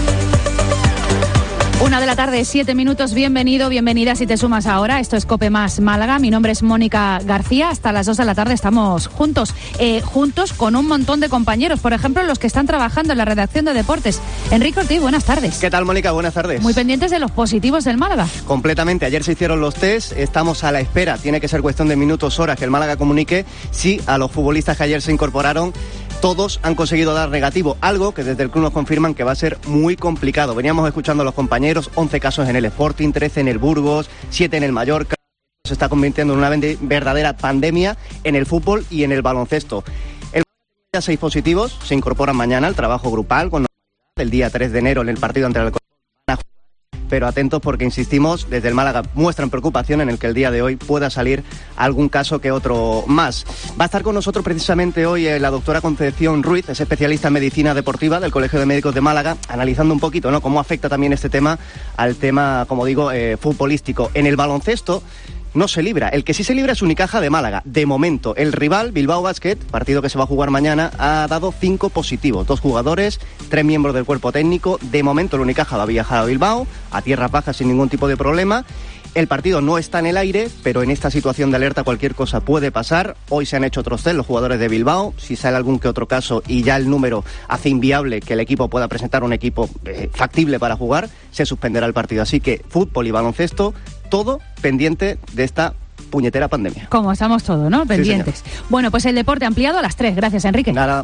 Una de la tarde, siete minutos. Bienvenido, bienvenida si te sumas ahora. Esto es Cope más Málaga. Mi nombre es Mónica García. Hasta las dos de la tarde estamos juntos. Eh, juntos con un montón de compañeros. Por ejemplo, los que están trabajando en la redacción de deportes. Enrique Ortiz, buenas tardes. ¿Qué tal, Mónica? Buenas tardes. Muy pendientes de los positivos del Málaga. Completamente. Ayer se hicieron los test. Estamos a la espera. Tiene que ser cuestión de minutos, horas, que el Málaga comunique si a los futbolistas que ayer se incorporaron todos han conseguido dar negativo, algo que desde el club nos confirman que va a ser muy complicado. Veníamos escuchando a los compañeros, once casos en el Sporting, trece en el Burgos, siete en el Mallorca. Se está convirtiendo en una verdadera pandemia en el fútbol y en el baloncesto. El ya seis positivos se incorporan mañana al trabajo grupal con el día tres de enero en el partido ante el Alcobendas. Pero atentos porque, insistimos, desde el Málaga muestran preocupación en el que el día de hoy pueda salir algún caso que otro más. Va a estar con nosotros precisamente hoy eh, la doctora Concepción Ruiz, es especialista en medicina deportiva del Colegio de Médicos de Málaga, analizando un poquito, ¿no?, cómo afecta también este tema al tema, como digo, eh, futbolístico. En el baloncesto no se libra. El que sí se libra es Unicaja de Málaga. De momento, el rival, Bilbao Basket, partido que se va a jugar mañana, ha dado cinco positivos. Dos jugadores, tres miembros del cuerpo técnico. De momento, el Unicaja va a viajar a Bilbao, a tierras bajas sin ningún tipo de problema. El partido no está en el aire, pero en esta situación de alerta cualquier cosa puede pasar. Hoy se han hecho otros test los jugadores de Bilbao. Si sale algún que otro caso y ya el número hace inviable que el equipo pueda presentar un equipo eh, factible para jugar, se suspenderá el partido. Así que fútbol y baloncesto, todo pendiente de esta puñetera pandemia. Como estamos todos, ¿no? Pendientes. Sí, bueno, pues el deporte ampliado a las tres. Gracias, Enrique. Nada.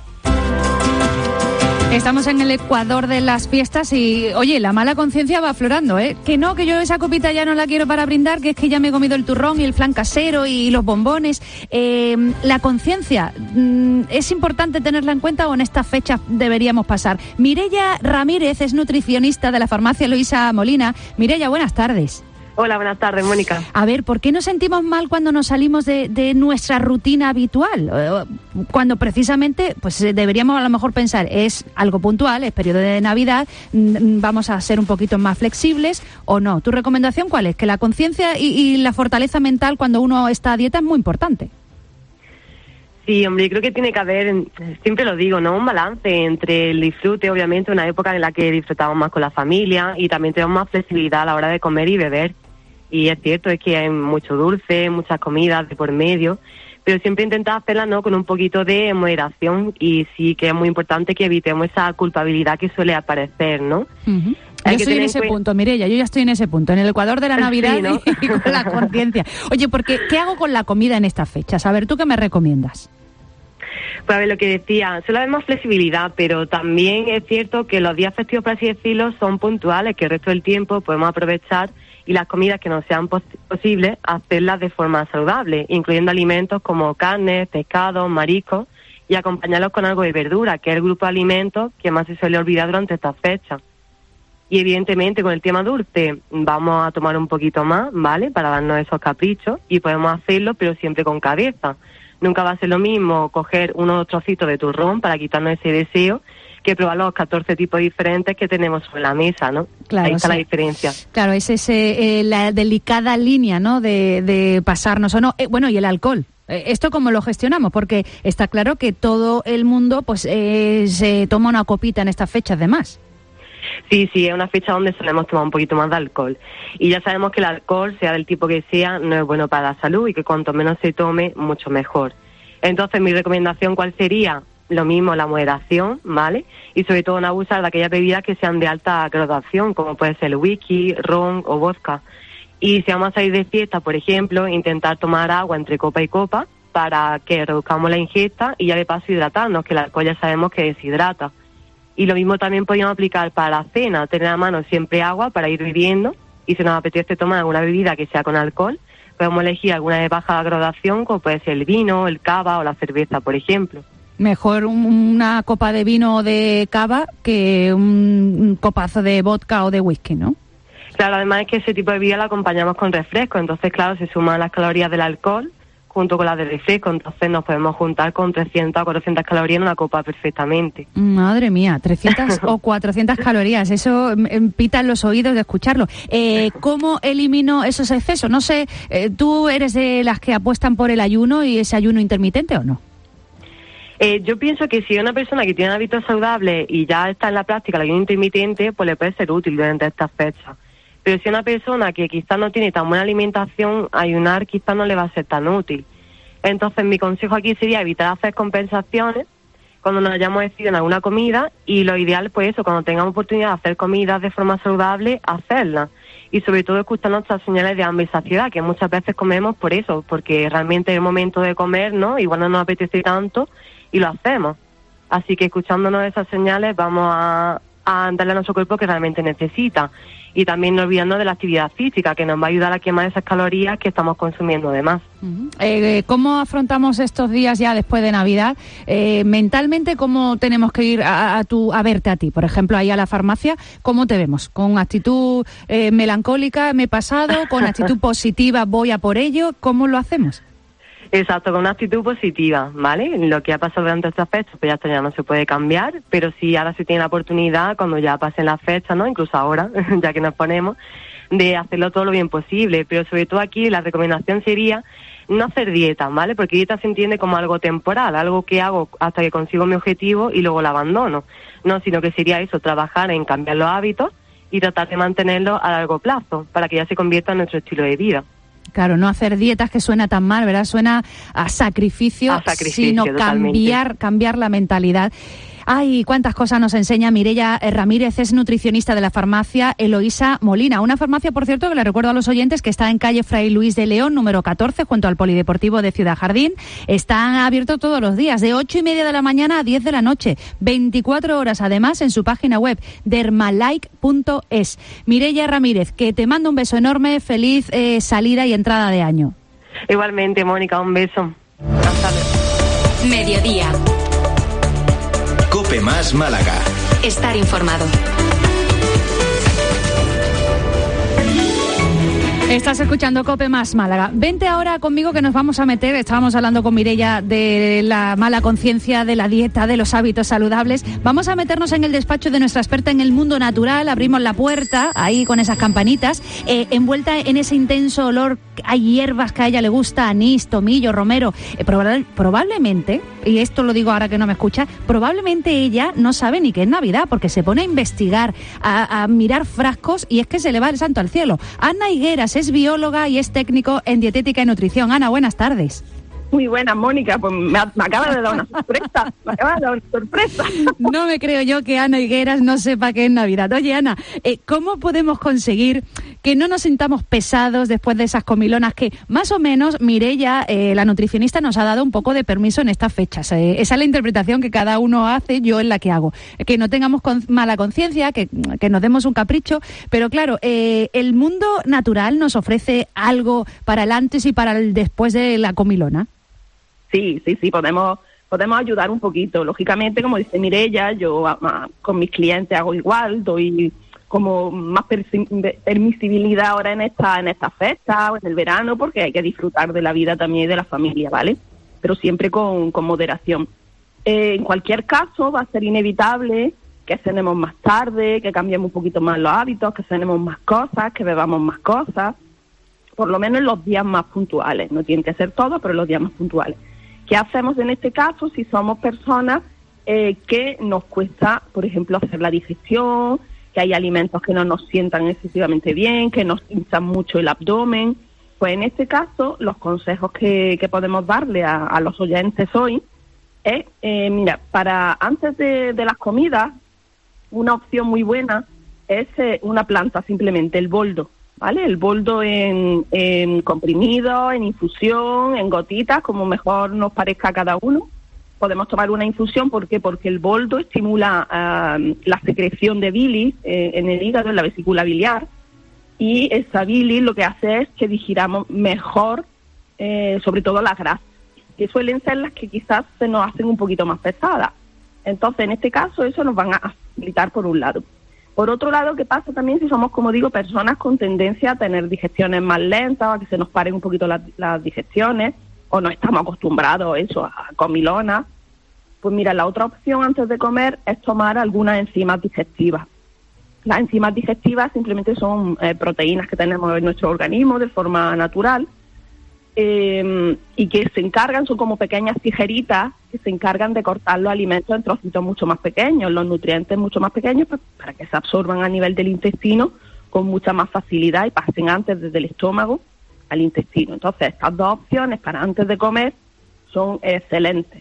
Estamos en el Ecuador de las fiestas y, oye, la mala conciencia va aflorando, ¿eh? Que no, que yo esa copita ya no la quiero para brindar, que es que ya me he comido el turrón y el flan casero y los bombones. Eh, la conciencia, ¿es importante tenerla en cuenta o en estas fechas deberíamos pasar? Mireia Ramírez es nutricionista de la farmacia Luisa Molina. Mireia, buenas tardes. Hola, buenas tardes, Mónica. A ver, ¿por qué nos sentimos mal cuando nos salimos de, de nuestra rutina habitual? Cuando precisamente pues deberíamos a lo mejor pensar, es algo puntual, es periodo de Navidad, vamos a ser un poquito más flexibles o no. ¿Tu recomendación cuál es? Que la conciencia y, y la fortaleza mental cuando uno está a dieta es muy importante. Sí, hombre, yo creo que tiene que haber, siempre lo digo, ¿no?, un balance entre el disfrute, obviamente, una época en la que disfrutamos más con la familia y también tenemos más flexibilidad a la hora de comer y beber. Y es cierto, es que hay mucho dulce, muchas comidas de por medio, pero siempre intentar hacerla, ¿no?, con un poquito de moderación, y sí que es muy importante que evitemos esa culpabilidad que suele aparecer, ¿no? Uh-huh. Yo estoy en ese punto, Mireia, yo ya estoy en ese punto, en el Ecuador de la Navidad, sí, ¿no? y con la conciencia. Oye, porque ¿qué hago con la comida en estas fechas? A ver, ¿tú qué me recomiendas? Pues a ver, lo que decía, suele haber más flexibilidad, pero también es cierto que los días festivos, por así decirlo, son puntuales, que el resto del tiempo podemos aprovechar y las comidas que nos sean pos- posibles, hacerlas de forma saludable, incluyendo alimentos como carne, pescado, mariscos, y acompañarlos con algo de verdura, que es el grupo de alimentos que más se suele olvidar durante estas fechas. Y evidentemente con el tema dulce vamos a tomar un poquito más, ¿vale?, para darnos esos caprichos, y podemos hacerlo pero siempre con cabeza. Nunca va a ser lo mismo coger unos trocitos de turrón para quitarnos ese deseo que probar los catorce tipos diferentes que tenemos sobre la mesa, ¿no? Claro, ahí está sí. la diferencia. Claro, es ese, eh, la delicada línea, ¿no?, de, de pasarnos o no. Eh, bueno, y el alcohol. Eh, ¿Esto cómo lo gestionamos? Porque está claro que todo el mundo pues eh, se toma una copita en estas fechas de más. Sí, sí, es una fecha donde solemos tomar un poquito más de alcohol. Y ya sabemos que el alcohol, sea del tipo que sea, no es bueno para la salud y que cuanto menos se tome, mucho mejor. Entonces, mi recomendación, ¿cuál sería? lo mismo, la moderación, ¿vale? Y sobre todo no abusar de aquellas bebidas que sean de alta graduación, como puede ser el whisky, ron o vodka. Y si vamos a salir de fiesta, por ejemplo, intentar tomar agua entre copa y copa para que reduzcamos la ingesta y ya de paso hidratarnos, que el alcohol ya sabemos que deshidrata. Y lo mismo también podríamos aplicar para la cena, tener a mano siempre agua para ir bebiendo, y si nos apetece tomar alguna bebida que sea con alcohol, podemos elegir alguna de baja graduación, como puede ser el vino, el cava o la cerveza, por ejemplo. Mejor un, una copa de vino o de cava que un, un copazo de vodka o de whisky, ¿no? Claro, además es que ese tipo de bebida la acompañamos con refresco, entonces claro, se suman las calorías del alcohol junto con las del refresco, entonces nos podemos juntar con trescientas o cuatrocientas calorías en una copa perfectamente. Madre mía, trescientas o cuatrocientas calorías, eso em, pita en los oídos de escucharlo. Eh, ¿Cómo elimino esos excesos? No sé, eh, ¿tú eres de las que apuestan por el ayuno y ese ayuno intermitente o no? Eh, yo pienso que si es una persona que tiene hábitos saludables y ya está en la práctica el ayuno intermitente, pues le puede ser útil durante estas fechas. Pero si una persona que quizás no tiene tan buena alimentación, ayunar quizás no le va a ser tan útil. Entonces mi consejo aquí sería evitar hacer compensaciones cuando nos hayamos decidido en alguna comida, y lo ideal pues eso, cuando tengamos oportunidad de hacer comidas de forma saludable, hacerlas. Y sobre todo escuchar nuestras señales de hambre y saciedad, que muchas veces comemos por eso, porque realmente es el momento de comer, ¿no? Igual no nos apetece tanto y lo hacemos. Así que escuchándonos esas señales vamos a, a darle a nuestro cuerpo que realmente necesita. Y también no olvidarnos de la actividad física, que nos va a ayudar a quemar esas calorías que estamos consumiendo de más. Uh-huh. eh, ¿Cómo afrontamos estos días ya después de Navidad? Eh, mentalmente, ¿cómo tenemos que ir a, a, tu, a verte a ti? Por ejemplo, ahí a la farmacia, ¿cómo te vemos? ¿Con actitud eh, melancólica, me he pasado? ¿Con actitud positiva, voy a por ello? ¿Cómo lo hacemos? Exacto, con una actitud positiva, ¿vale? Lo que ha pasado durante estas fechas, pues ya esto ya no se puede cambiar, pero sí ahora se tiene la oportunidad, cuando ya pasen las fechas, ¿no? Incluso ahora, ya que nos ponemos, de hacerlo todo lo bien posible. Pero sobre todo aquí la recomendación sería no hacer dieta, ¿vale? Porque dieta se entiende como algo temporal, algo que hago hasta que consigo mi objetivo y luego lo abandono. No, sino que sería eso, trabajar en cambiar los hábitos y tratar de mantenerlos a largo plazo, para que ya se convierta en nuestro estilo de vida. Claro, no hacer dietas, que suena tan mal, ¿verdad? Suena a sacrificio, a sacrificio sino totalmente. cambiar, cambiar la mentalidad. Ay, cuántas cosas nos enseña Mireia Ramírez, es nutricionista de la farmacia Eloísa Molina. Una farmacia, por cierto, que le recuerdo a los oyentes, que está en calle Fray Luis de León, número catorce, junto al Polideportivo de Ciudad Jardín. Está abierto todos los días, de ocho y media de la mañana a diez de la noche, veinticuatro horas, además, en su página web, dermalike punto es. Mireia Ramírez, que te mando un beso enorme, feliz eh, salida y entrada de año. Igualmente, Mónica, un beso. Hasta luego. Mediodía. Cope Más Málaga. Estar informado. Estás escuchando Cope Más Málaga. Vente ahora conmigo, que nos vamos a meter, estábamos hablando con Mireia de la mala conciencia, de la dieta, de los hábitos saludables. Vamos a meternos en el despacho de nuestra experta en el mundo natural. Abrimos la puerta, ahí con esas campanitas, eh, envuelta en ese intenso olor a hierbas que a ella le gusta, anís, tomillo, romero. Eh, proba- probablemente, y esto lo digo ahora que no me escucha, probablemente ella no sabe ni qué es Navidad, porque se pone a investigar, a, a mirar frascos, y es que se le va el santo al cielo. Ana Higueras es bióloga y es técnico en dietética y nutrición. Ana, buenas tardes. Muy buena, Mónica, pues me, me acaba de dar una sorpresa, me acaba de dar una sorpresa. No me creo yo que Ana Higueras no sepa qué es Navidad. Oye, Ana, eh, ¿cómo podemos conseguir que no nos sintamos pesados después de esas comilonas que, más o menos, Mireia, eh, la nutricionista, nos ha dado un poco de permiso en estas fechas? Eh, esa es la interpretación que cada uno hace, yo es la que hago. Que no tengamos con, mala conciencia, que, que nos demos un capricho, pero claro, eh, el mundo natural nos ofrece algo para el antes y para el después de la comilona. Sí, sí, sí, podemos podemos ayudar un poquito. Lógicamente, como dice Mireia, yo a, a, con mis clientes hago igual, doy como más persi- permisibilidad ahora en esta en esta fecha o en el verano, porque hay que disfrutar de la vida también y de la familia, ¿vale? Pero siempre con, con moderación. Eh, en cualquier caso, va a ser inevitable que cenemos más tarde, que cambiemos un poquito más los hábitos, que cenemos más cosas, que bebamos más cosas, por lo menos en los días más puntuales. No tienen que ser todos, pero en los días más puntuales. ¿Qué hacemos en este caso si somos personas eh, que nos cuesta, por ejemplo, hacer la digestión, que hay alimentos que no nos sientan excesivamente bien, que nos hinchan mucho el abdomen? Pues en este caso, los consejos que, que podemos darle a, a los oyentes hoy es, eh, mira, para antes de, de las comidas, una opción muy buena es eh, una planta, simplemente el boldo, ¿vale? El boldo en, en comprimido, en infusión, en gotitas, como mejor nos parezca a cada uno. Podemos tomar una infusión, ¿por qué? Porque el boldo estimula uh, la secreción de bilis eh, en el hígado, en la vesícula biliar, y esa bilis lo que hace es que digiramos mejor, eh, sobre todo las grasas, que suelen ser las que quizás se nos hacen un poquito más pesadas. Entonces, en este caso, eso nos van a facilitar por un lado. Por otro lado, ¿qué pasa también si somos, como digo, personas con tendencia a tener digestiones más lentas, a que se nos paren un poquito las, las digestiones, o no estamos acostumbrados a eso, a comilonas? Pues mira, la otra opción antes de comer es tomar algunas enzimas digestivas. Las enzimas digestivas simplemente son eh, proteínas que tenemos en nuestro organismo de forma natural, eh, y que se encargan, son como pequeñas tijeritas que se encargan de cortar los alimentos en trocitos mucho más pequeños, los nutrientes mucho más pequeños, pues, para que se absorban a nivel del intestino con mucha más facilidad y pasen antes desde el estómago al intestino. Entonces, estas dos opciones para antes de comer son excelentes.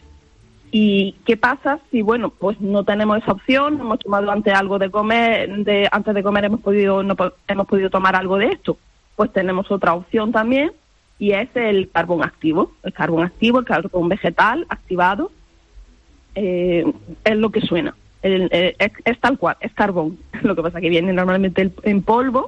¿Y qué pasa si, bueno, pues no tenemos esa opción, hemos tomado antes algo de comer, de antes de comer hemos podido no hemos podido tomar algo de esto? Pues tenemos otra opción también, y es el carbón activo. El carbón activo, el carbón vegetal activado, eh, es lo que suena. El, el, es, es tal cual, es carbón. Lo que pasa que viene normalmente en polvo,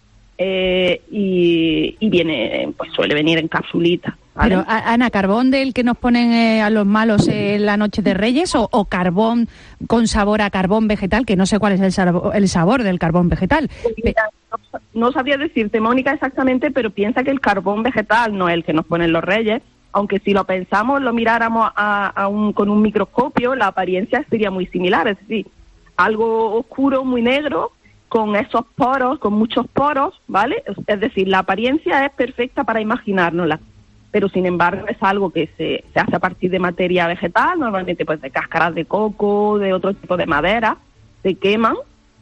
eh, y, y viene, pues suele venir en capsulitas. ¿Vale? Pero, Ana, ¿carbón del que nos ponen eh, a los malos en eh, la noche de Reyes o, o carbón con sabor a carbón vegetal? Que no sé cuál es el, sabor, el sabor del carbón vegetal. Mira, no, no sabría decirte, Mónica, exactamente, pero piensa que el carbón vegetal no es el que nos ponen los Reyes, aunque si lo pensamos, lo miráramos a, a un, con un microscopio, la apariencia sería muy similar, es decir, algo oscuro, muy negro, con esos poros, con muchos poros, ¿vale? Es decir, la apariencia es perfecta para imaginárnosla. Pero sin embargo es algo que se, se hace a partir de materia vegetal, normalmente pues de cáscaras de coco, de otro tipo de madera, se queman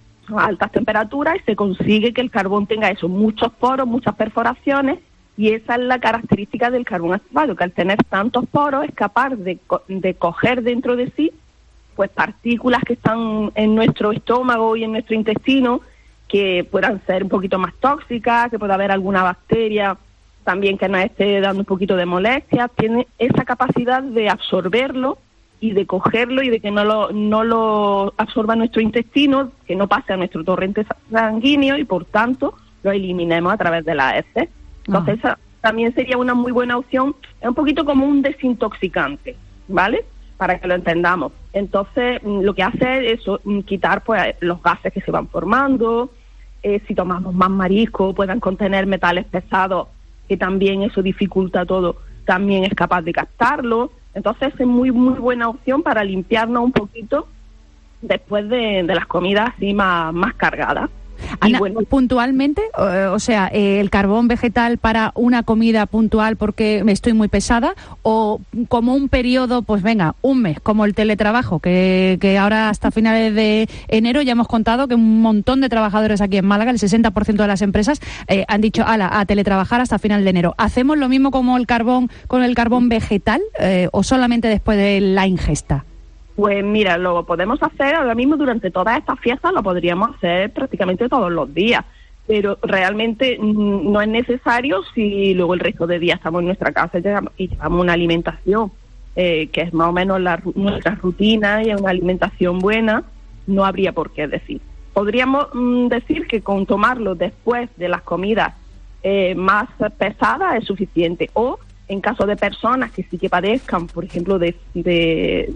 a altas temperaturas y se consigue que el carbón tenga eso, muchos poros, muchas perforaciones, y esa es la característica del carbón activado, que al tener tantos poros es capaz de, de coger dentro de sí pues partículas que están en nuestro estómago y en nuestro intestino, que puedan ser un poquito más tóxicas, que pueda haber alguna bacteria también que nos esté dando un poquito de molestia. Tiene esa capacidad de absorberlo y de cogerlo y de que no lo, no lo absorba nuestro intestino, que no pase a nuestro torrente sanguíneo y por tanto lo eliminemos a través de la heces. Entonces esa también sería una muy buena opción, es un poquito como un desintoxicante, ¿vale? Para que lo entendamos. Entonces lo que hace es eso, quitar pues los gases que se van formando, eh, si tomamos más marisco puedan contener metales pesados, que también eso dificulta todo, también es capaz de captarlo. Entonces es muy muy buena opción para limpiarnos un poquito después de, de las comidas así más, más cargadas. Ana, y bueno, puntualmente, o, o sea, eh, el carbón vegetal para una comida puntual porque me estoy muy pesada, o como un periodo, pues venga, un mes, como el teletrabajo, que, que ahora hasta finales de enero ya hemos contado que un montón de trabajadores aquí en Málaga, el sesenta por ciento de las empresas, eh, han dicho, ala, a teletrabajar hasta final de enero. ¿Hacemos lo mismo como el carbón con el carbón vegetal eh, o solamente después de la ingesta? Pues mira, lo podemos hacer ahora mismo durante todas estas fiestas, lo podríamos hacer prácticamente todos los días, pero realmente no es necesario si luego el resto de días estamos en nuestra casa y llevamos una alimentación eh, que es más o menos la, nuestra rutina y es una alimentación buena, no habría por qué decir. Podríamos mm, decir que con tomarlo después de las comidas eh, más pesadas es suficiente, o en caso de personas que sí que padezcan, por ejemplo, de, de,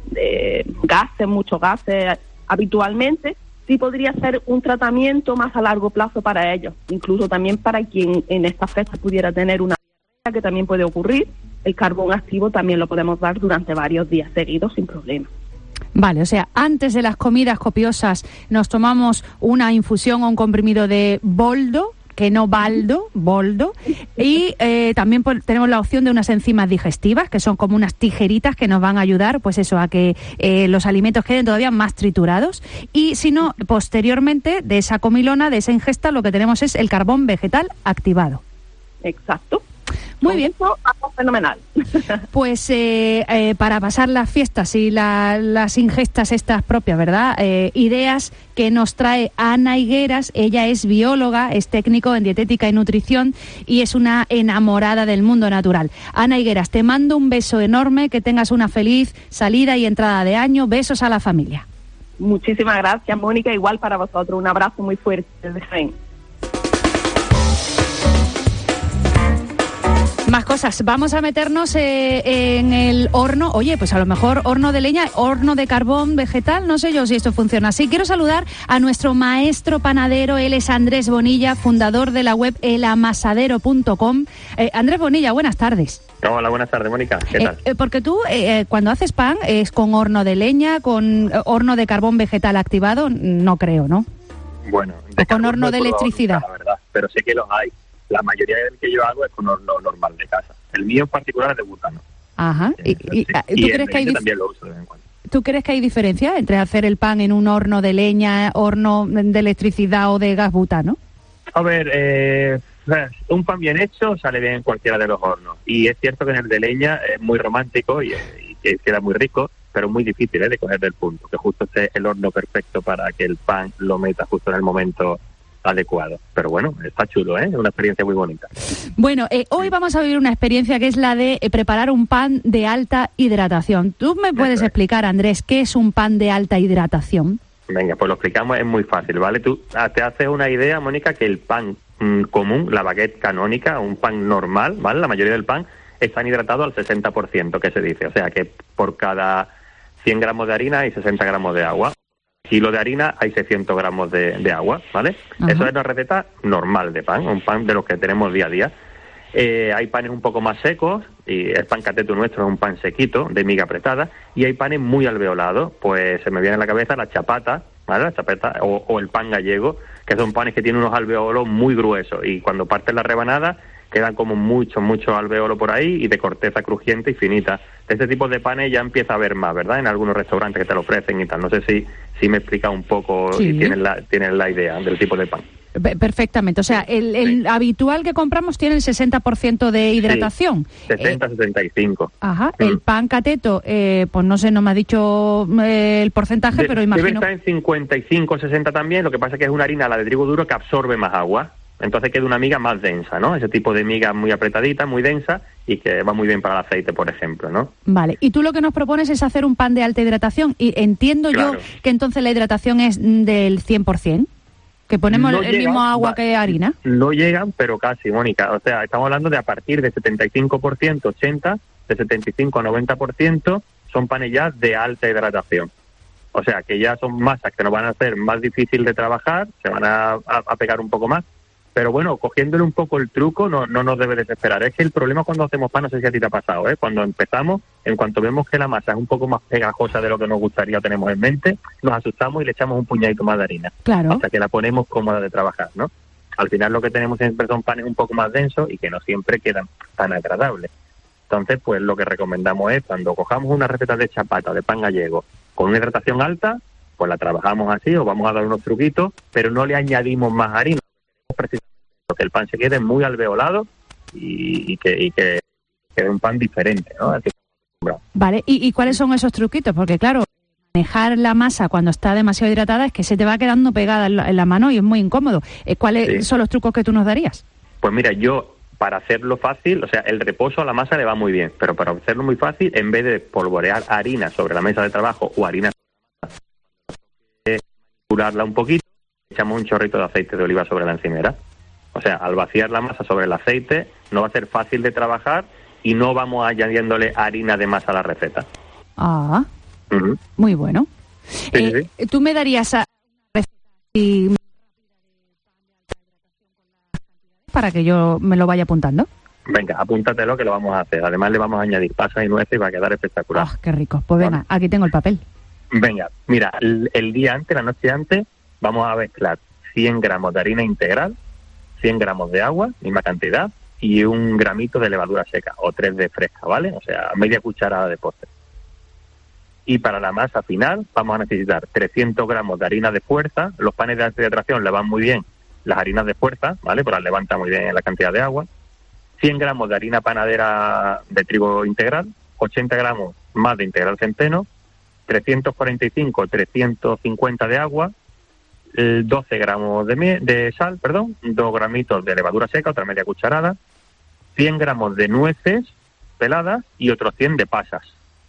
de gases, muchos gases habitualmente, sí podría ser un tratamiento más a largo plazo para ellos. Incluso también para quien en estas fechas pudiera tener una diarrea, que también puede ocurrir, el carbón activo también lo podemos dar durante varios días seguidos sin problema. Vale, o sea, antes de las comidas copiosas nos tomamos una infusión o un comprimido de boldo, que no baldo, boldo, y eh, también pues, tenemos la opción de unas enzimas digestivas, que son como unas tijeritas que nos van a ayudar, pues eso, a que eh, los alimentos queden todavía más triturados, y si no, posteriormente de esa comilona, de esa ingesta, lo que tenemos es el carbón vegetal activado. Exacto. Muy Con bien. Eso, algo fenomenal. Pues eh, eh, para pasar las fiestas y la, las ingestas estas propias, ¿verdad? Eh, ideas que nos trae Ana Higueras. Ella es bióloga, es técnico en dietética y nutrición y es una enamorada del mundo natural. Ana Higueras, te mando un beso enorme, que tengas una feliz salida y entrada de año. Besos a la familia. Muchísimas gracias, Mónica. Igual para vosotros. Un abrazo muy fuerte desde Jaén. Más cosas. Vamos a meternos eh, en el horno. Oye, pues a lo mejor horno de leña, horno de carbón vegetal. No sé yo si esto funciona así. Quiero saludar a nuestro maestro panadero. Él es Andrés Bonilla, fundador de la web el amasadero punto com. Eh, Andrés Bonilla, buenas tardes. Hola, buenas tardes, Mónica. ¿Qué tal? Eh, eh, porque tú, eh, cuando haces pan, ¿es con horno de leña, con eh, horno de carbón vegetal activado? No creo, ¿no? Bueno, o con horno de electricidad. La verdad, pero sé que los hay. La mayoría del que yo hago es con horno normal de casa. El mío en particular es de butano. Ajá. ¿Y, y, sí. ¿tú, y crees que hay dif- también lo uso de vez en cuando. ¿Tú crees que hay diferencia entre hacer el pan en un horno de leña, horno de electricidad o de gas butano? A ver, eh, un pan bien hecho sale bien en cualquiera de los hornos. Y es cierto que en el de leña es muy romántico y, y que queda muy rico, pero muy difícil ¿eh? de coger del punto. Que justo esté el horno perfecto para que el pan lo meta justo en el momento adecuado. Pero bueno, está chulo, ¿eh? Es una experiencia muy bonita. Bueno, eh, hoy vamos a vivir una experiencia que es la de eh, preparar un pan de alta hidratación. ¿Tú me puedes Eso es. explicar, Andrés, qué es un pan de alta hidratación? Venga, pues lo explicamos, es muy fácil, ¿vale? Tú ah, te haces una idea, Mónica, que el pan mm, común, la baguette canónica, un pan normal, ¿vale? La mayoría del pan está hidratado al sesenta por ciento, que se dice. O sea, que por cada cien gramos de harina hay sesenta gramos de agua. Kilo de harina hay seiscientos gramos de, de agua, ¿vale? Ajá. Eso es una receta normal de pan, un pan de los que tenemos día a día. Eh, hay panes un poco más secos, y el pan cateto nuestro es un pan sequito, de miga apretada, y hay panes muy alveolados, pues se me viene a la cabeza la chapata, ¿vale? La chapata o, o el pan gallego, que son panes que tienen unos alveolos muy gruesos, y cuando partes la rebanada quedan como mucho, mucho alveolo por ahí y de corteza crujiente y finita. De este tipo de panes ya empieza a haber más, ¿verdad? En algunos restaurantes que te lo ofrecen y tal. No sé si, si me explica un poco sí. y tienes la, tienes la idea del tipo de pan. Perfectamente. O sea, el, el sí. habitual que compramos tiene el sesenta por ciento de hidratación. Sí. sesenta, sesenta y cinco. Ajá. Mm. El pan cateto, eh, pues no sé, no me ha dicho eh, el porcentaje, de, pero imagino... Debe estar en cincuenta y cinco, sesenta también. Lo que pasa es que es una harina, la de trigo duro, que absorbe más agua. Entonces queda una miga más densa, ¿no? Ese tipo de miga muy apretadita, muy densa y que va muy bien para el aceite, por ejemplo, ¿no? Vale. Y tú lo que nos propones es hacer un pan de alta hidratación. Y entiendo claro. yo que entonces la hidratación es del cien por ciento. Que ponemos no el llegan, mismo agua va, que harina. No llegan, pero casi, Mónica. O sea, estamos hablando de a partir de setenta y cinco por ciento, ochenta por ciento, de setenta y cinco a noventa por ciento son panes ya de alta hidratación. O sea, que ya son masas que nos van a hacer más difícil de trabajar, se van a, a, a pegar un poco más. Pero bueno, cogiéndole un poco el truco no, no nos debe desesperar. Es que el problema cuando hacemos pan, no sé si a ti te ha pasado, ¿eh? Cuando empezamos, en cuanto vemos que la masa es un poco más pegajosa de lo que nos gustaría o tenemos en mente, nos asustamos y le echamos un puñadito más de harina. Claro. Hasta que la ponemos cómoda de trabajar, ¿no? Al final lo que tenemos siempre son panes un poco más densos y que no siempre quedan tan agradables. Entonces, pues lo que recomendamos es, cuando cojamos una receta de chapata o de pan gallego con una hidratación alta, pues la trabajamos así o vamos a dar unos truquitos, pero no le añadimos más harina. Precisamente que el pan se quede muy alveolado y, y que y que quede un pan diferente, ¿no? Así, vale, ¿Y, ¿y cuáles son esos truquitos? Porque claro, manejar la masa cuando está demasiado hidratada es que se te va quedando pegada en la, en la mano y es muy incómodo. ¿Cuáles sí. son los trucos que tú nos darías? Pues mira, yo para hacerlo fácil, o sea, el reposo a la masa le va muy bien, pero para hacerlo muy fácil, en vez de polvorear harina sobre la mesa de trabajo o harina curarla un poquito, echamos un chorrito de aceite de oliva sobre la encimera. O sea, al vaciar la masa sobre el aceite, no va a ser fácil de trabajar y no vamos añadiéndole harina de masa a la receta. Ah, uh-huh. Muy bueno. Sí, eh, sí. ¿Tú me darías una receta y... para que yo me lo vaya apuntando? Venga, apúntatelo que lo vamos a hacer. Además le vamos a añadir pasas y nueces y va a quedar espectacular. Oh, qué rico. Pues venga, vale. Aquí tengo el papel. Venga, mira, el, el día antes, la noche antes, vamos a mezclar cien gramos de harina integral, cien gramos de agua, misma cantidad, y un gramito de levadura seca, o tres de fresca, ¿vale? O sea, media cucharada de postre. Y para la masa final vamos a necesitar trescientos gramos de harina de fuerza. Los panes de alta hidratación le van muy bien las harinas de fuerza, ¿vale? Pues las levanta muy bien en la cantidad de agua. cien gramos de harina panadera de trigo integral, ochenta gramos más de integral centeno, trescientos cuarenta y cinco, trescientos cincuenta de agua, doce gramos de, miel, de sal, perdón, dos gramitos de levadura seca, otra media cucharada, cien gramos de nueces peladas y otros cien de pasas.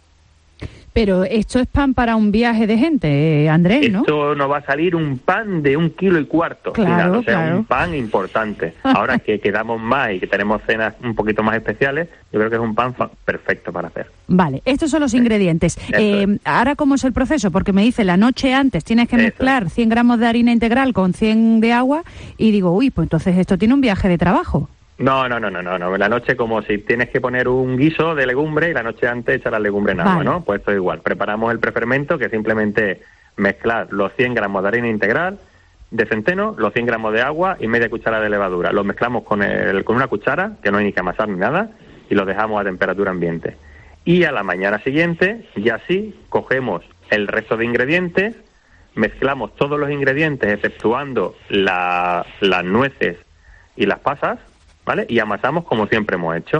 Pero esto es pan para un viaje de gente, eh, Andrés, ¿no? Esto nos va a salir un pan de un kilo y cuarto, claro, final, o sea, claro. un pan importante. Ahora que quedamos más y que tenemos cenas un poquito más especiales, yo creo que es un pan fa- perfecto para hacer. Vale, estos son los ingredientes. Eh, ahora, ¿cómo es el proceso? Porque me dice, la noche antes tienes que mezclar cien gramos de harina integral con cien de agua y digo, uy, pues entonces esto tiene un viaje de trabajo. No, no, no, no, no, no. La noche como si tienes que poner un guiso de legumbre y la noche antes echar la legumbre en agua, Vale. ¿no? Pues esto es igual. Preparamos el prefermento, que simplemente mezclar los cien gramos de harina integral de centeno, los cien gramos de agua y media cuchara de levadura. Los mezclamos con, el, con una cuchara, que no hay ni que amasar ni nada, y los dejamos a temperatura ambiente. Y a la mañana siguiente, ya sí, cogemos el resto de ingredientes, mezclamos todos los ingredientes, exceptuando la, las nueces y las pasas, ¿vale? Y amasamos como siempre hemos hecho.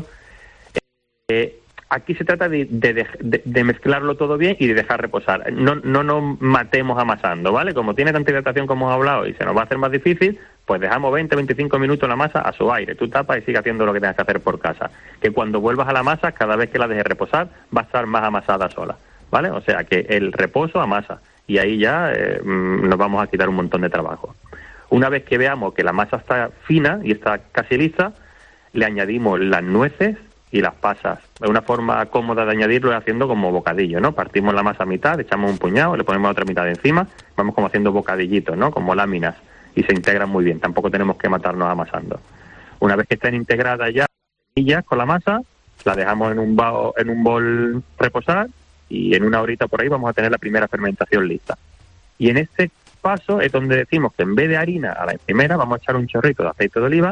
Eh, aquí se trata de, de, de, de mezclarlo todo bien y de dejar reposar. No, no nos matemos amasando, ¿vale? Como tiene tanta hidratación como hemos hablado y se nos va a hacer más difícil, pues dejamos veinte a veinticinco minutos la masa a su aire. Tú tapas y sigue haciendo lo que tengas que hacer por casa. Que cuando vuelvas a la masa, cada vez que la dejes reposar, va a estar más amasada sola, ¿vale? O sea que el reposo amasa y ahí ya eh, nos vamos a quitar un montón de trabajo. Una vez que veamos que la masa está fina y está casi lista, le añadimos las nueces y las pasas. Una forma cómoda de añadirlo es haciendo como bocadillo, ¿no? Partimos la masa a mitad, echamos un puñado, le ponemos otra mitad encima, vamos como haciendo bocadillitos, ¿no? Como láminas, y se integran muy bien. Tampoco tenemos que matarnos amasando. Una vez que estén integradas ya las semillas con la masa, la dejamos en un, bao, en un bol reposar y en una horita por ahí vamos a tener la primera fermentación lista. Y en este paso es donde decimos que en vez de harina a la encimera vamos a echar un chorrito de aceite de oliva,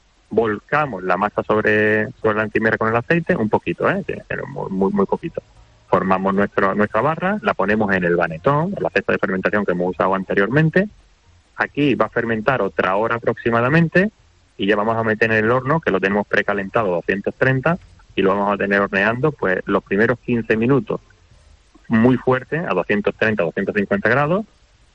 volcamos la masa sobre, sobre la encimera con el aceite, un poquito, ¿eh? Pero muy, muy, muy poquito. Formamos nuestro, nuestra barra, la ponemos en el vanetón, en la cesta de fermentación que hemos usado anteriormente. Aquí va a fermentar otra hora aproximadamente y ya vamos a meter en el horno, que lo tenemos precalentado a doscientos treinta y lo vamos a tener horneando pues los primeros quince minutos muy fuerte, a doscientos treinta a doscientos cincuenta grados.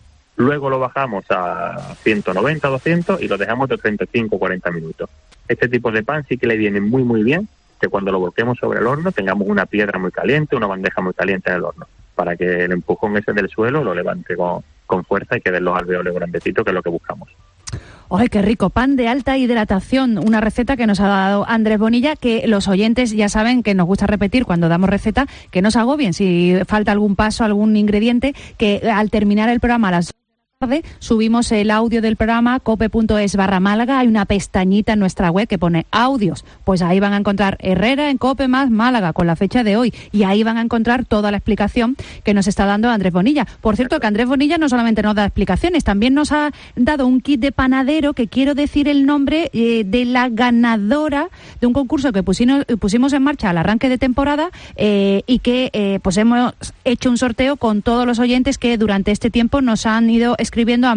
Luego lo bajamos a ciento noventa, doscientos y lo dejamos de treinta y cinco a cuarenta minutos. Este tipo de pan sí que le viene muy muy bien que cuando lo volquemos sobre el horno tengamos una piedra muy caliente, una bandeja muy caliente en el horno, para que el empujón ese del suelo lo levante con, con fuerza y queden los alveolos grandecitos, que es lo que buscamos. ¡Ay, qué rico! Pan de alta hidratación, una receta que nos ha dado Andrés Bonilla, que los oyentes ya saben que nos gusta repetir cuando damos receta, que no se agobien si falta algún paso, algún ingrediente, que al terminar el programa a las tarde subimos el audio del programa cope.es barra Málaga. Hay una pestañita en nuestra web que pone audios, pues ahí van a encontrar Herrera en Cope más Málaga con la fecha de hoy y ahí van a encontrar toda la explicación que nos está dando Andrés Bonilla. Por cierto, que Andrés Bonilla no solamente nos da explicaciones, también nos ha dado un kit de panadero, que quiero decir el nombre eh, de la ganadora de un concurso que pusimos, pusimos en marcha al arranque de temporada eh, y que eh, pues hemos hecho un sorteo con todos los oyentes que durante este tiempo nos han ido escribiendo a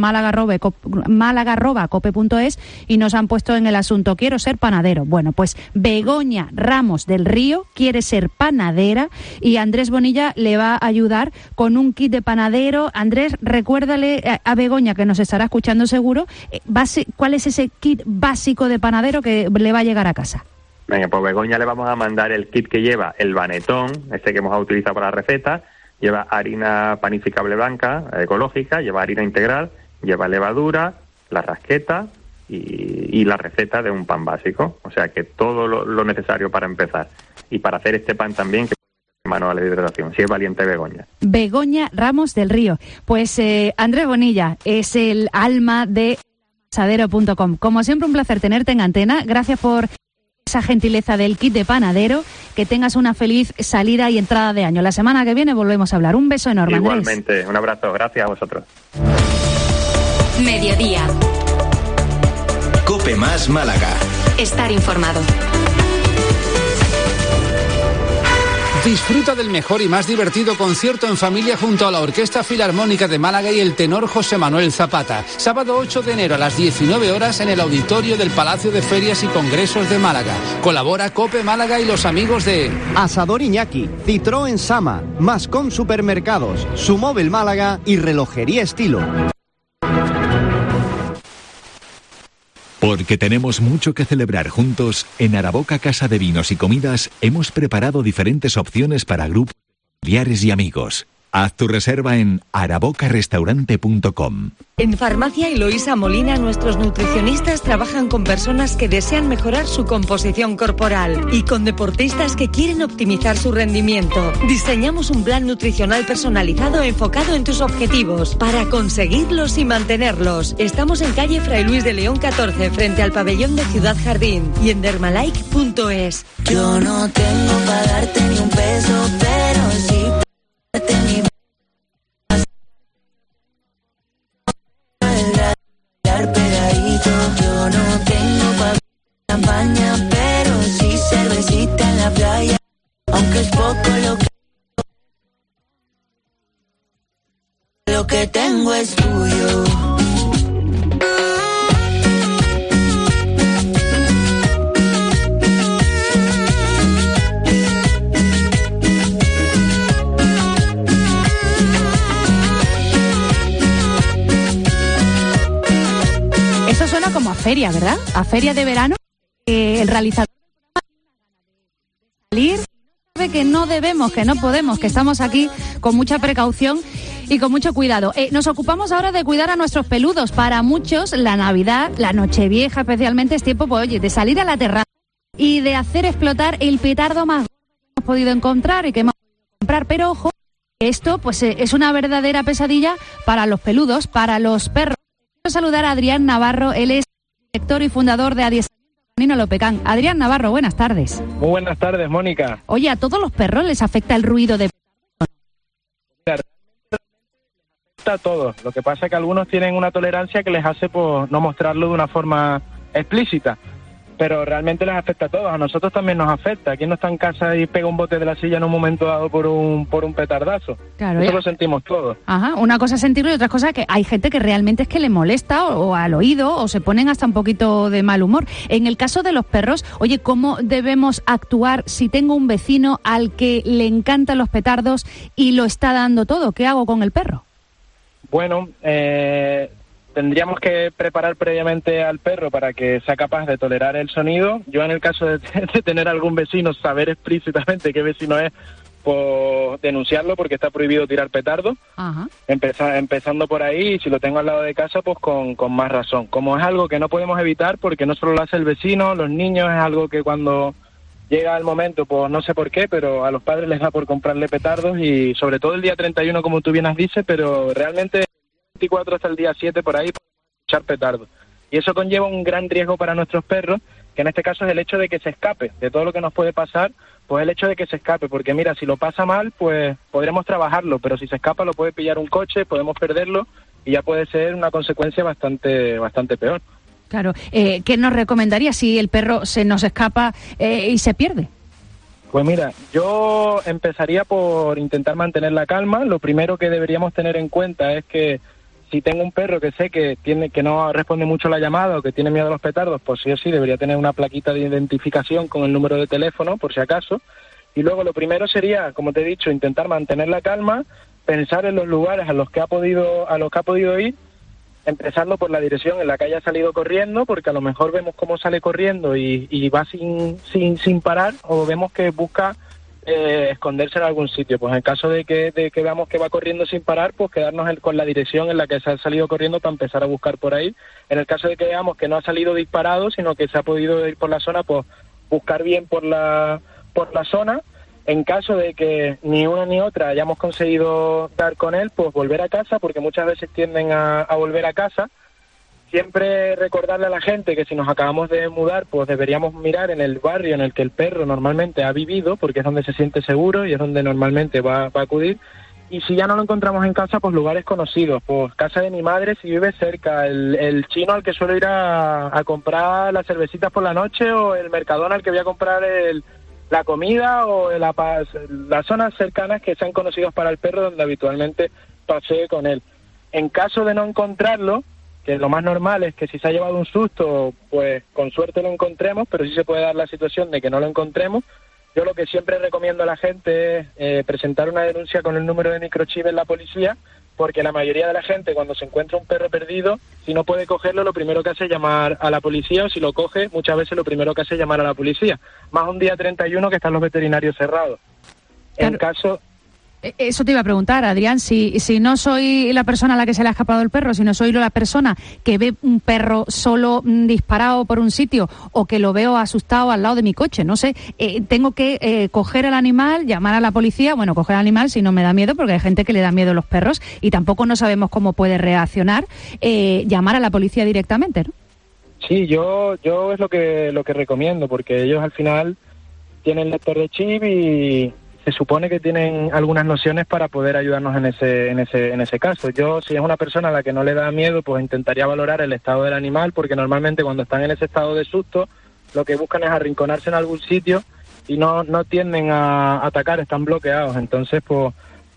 málaga arroba cope punto es y nos han puesto en el asunto, quiero ser panadero. Bueno, pues Begoña Ramos del Río quiere ser panadera y Andrés Bonilla le va a ayudar con un kit de panadero. Andrés, recuérdale a Begoña, que nos estará escuchando seguro, base, ¿cuál es ese kit básico de panadero que le va a llegar a casa? Venga, pues Begoña le vamos a mandar el kit que lleva el vanetón, este que hemos utilizado para la receta. Lleva harina panificable blanca, ecológica, lleva harina integral, lleva levadura, la rasqueta y, y la receta de un pan básico. O sea que todo lo, lo necesario para empezar. Y para hacer este pan también, que manual de hidratación, si es valiente Begoña. Begoña Ramos del Río. Pues eh, Andrés Bonilla es el alma de asadero punto com. Como siempre, un placer tenerte en antena. Gracias por esa gentileza del kit de panadero. Que tengas una feliz salida y entrada de año. La semana que viene volvemos a hablar. Un beso enorme, Igualmente, Andrés. Un abrazo. Gracias a vosotros. Mediodía. Cope más Málaga. Estar informado. Disfruta del mejor y más divertido concierto en familia junto a la Orquesta Filarmónica de Málaga y el tenor José Manuel Zapata. Sábado ocho de enero a las diecinueve horas en el auditorio del Palacio de Ferias y Congresos de Málaga. Colabora COPE Málaga y los amigos de Asador Iñaki, Citroën Sama, Mascom Supermercados, Sumóvil Málaga y Relojería Estilo. Porque tenemos mucho que celebrar juntos, en Araboca Casa de Vinos y Comidas hemos preparado diferentes opciones para grupos, familiares y amigos. Haz tu reserva en araboca restaurante punto com. En Farmacia Eloísa Molina, nuestros nutricionistas trabajan con personas que desean mejorar su composición corporal y con deportistas que quieren optimizar su rendimiento. Diseñamos un plan nutricional personalizado enfocado en tus objetivos para conseguirlos y mantenerlos. Estamos en calle Fray Luis de León catorce, frente al pabellón de Ciudad Jardín, y en dermalike punto es. Yo no tengo para darte ni un peso, pero sí darte mi pegadito. Yo no tengo pa' campaña, pero sí cervecita en la playa. Aunque es poco lo que lo que tengo es tuyo. Eso suena como a feria, ¿verdad? A feria de verano. Eh, el realizador salir sabe que no debemos, que no podemos, que estamos aquí con mucha precaución y con mucho cuidado. Eh, nos ocupamos ahora de cuidar a nuestros peludos. Para muchos, la Navidad, la Nochevieja especialmente, es tiempo, pues, oye, de salir a la terraza y de hacer explotar el petardo más que hemos podido encontrar y que hemos podido comprar. Pero ojo, esto pues eh, es una verdadera pesadilla para los peludos, para los perros. Quiero saludar a Adrián Navarro, él es director y fundador de Adiestramiento Canino Lopecán. Adrián Navarro, buenas tardes. Muy buenas tardes, Mónica. Oye, ¿a todos los perros les afecta el ruido de Mira, afecta a todos. Lo que pasa es que algunos tienen una tolerancia que les hace pues, no mostrarlo de una forma explícita. Pero realmente les afecta a todos. A nosotros también nos afecta. ¿Quién no está en casa y pega un bote de la silla en un momento dado por un por un petardazo? Claro, Eso ya. lo sentimos todos. Ajá, una cosa es sentirlo y otra cosa que hay gente que realmente es que le molesta o, o al oído o se ponen hasta un poquito de mal humor. En el caso de los perros, oye, ¿cómo debemos actuar si tengo un vecino al que le encantan los petardos y lo está dando todo? ¿Qué hago con el perro? Bueno, eh, tendríamos que preparar previamente al perro para que sea capaz de tolerar el sonido. Yo, en el caso de, de tener algún vecino, saber explícitamente qué vecino es, pues denunciarlo porque está prohibido tirar petardos. Ajá. Empeza, empezando por ahí, y si lo tengo al lado de casa, pues con, con más razón. Como es algo que no podemos evitar porque no solo lo hace el vecino, los niños, es algo que cuando llega el momento, pues no sé por qué, pero a los padres les da por comprarle petardos y sobre todo el día treinta y uno, como tú bien has dicho, pero realmente veinticuatro hasta el día siete por ahí echar petardos. Y eso conlleva un gran riesgo para nuestros perros, que en este caso es el hecho de que se escape. De todo lo que nos puede pasar, pues el hecho de que se escape, porque mira, si lo pasa mal, pues podremos trabajarlo, pero si se escapa lo puede pillar un coche, podemos perderlo y ya puede ser una consecuencia bastante bastante peor. Claro, eh, ¿qué nos recomendaría si el perro se nos escapa eh, y se pierde? Pues mira, yo empezaría por intentar mantener la calma. Lo primero que deberíamos tener en cuenta es que si tengo un perro que sé que tiene que no responde mucho a la llamada o que tiene miedo a los petardos, pues sí o sí debería tener una plaquita de identificación con el número de teléfono, por si acaso. Y luego lo primero sería, como te he dicho, intentar mantener la calma, pensar en los lugares a los que ha podido, a los que ha podido ir, empezando por la dirección en la que haya salido corriendo, porque a lo mejor vemos cómo sale corriendo y, y va sin, sin, sin parar, o vemos que busca eh, esconderse en algún sitio. Pues en el caso de que, de que veamos que va corriendo sin parar, pues quedarnos el, con la dirección en la que se ha salido corriendo para empezar a buscar por ahí. En el caso de que veamos que no ha salido disparado, sino que se ha podido ir por la zona, pues buscar bien por la, por la zona. En caso de que ni una ni otra hayamos conseguido dar con él, pues volver a casa, porque muchas veces tienden a, a volver a casa. Siempre recordarle a la gente que si nos acabamos de mudar, pues deberíamos mirar en el barrio en el que el perro normalmente ha vivido, porque es donde se siente seguro y es donde normalmente va, va a acudir. Y si ya no lo encontramos en casa, pues lugares conocidos, pues casa de mi madre si vive cerca, el, el chino al que suelo ir a, a comprar las cervecitas por la noche, o el Mercadona al que voy a comprar el la comida o la, las zonas cercanas que sean conocidos para el perro donde habitualmente pasee con él. En caso de no encontrarlo, que lo más normal es que si se ha llevado un susto, pues con suerte lo encontremos, pero sí se puede dar la situación de que no lo encontremos. Yo lo que siempre recomiendo a la gente es eh, presentar una denuncia con el número de microchip en la policía, porque la mayoría de la gente cuando se encuentra un perro perdido, si no puede cogerlo, lo primero que hace es llamar a la policía, o si lo coge, muchas veces lo primero que hace es llamar a la policía. Más un día treinta y uno que están los veterinarios cerrados. Claro. En caso... Eso te iba a preguntar, Adrián, si, si no soy la persona a la que se le ha escapado el perro, si no soy la persona que ve un perro solo mm, disparado por un sitio o que lo veo asustado al lado de mi coche, no sé, eh, tengo que eh, coger al animal, llamar a la policía, bueno, coger al animal si no me da miedo, porque hay gente que le da miedo a los perros y tampoco no sabemos cómo puede reaccionar, eh, llamar a la policía directamente, ¿no? Sí, yo yo es lo que lo que recomiendo, porque ellos al final tienen lector de chip y se supone que tienen algunas nociones para poder ayudarnos en ese en ese en ese caso. Yo, si es una persona a la que no le da miedo, pues intentaría valorar el estado del animal, porque normalmente cuando están en ese estado de susto, lo que buscan es arrinconarse en algún sitio y no no tienden a atacar, están bloqueados. Entonces, pues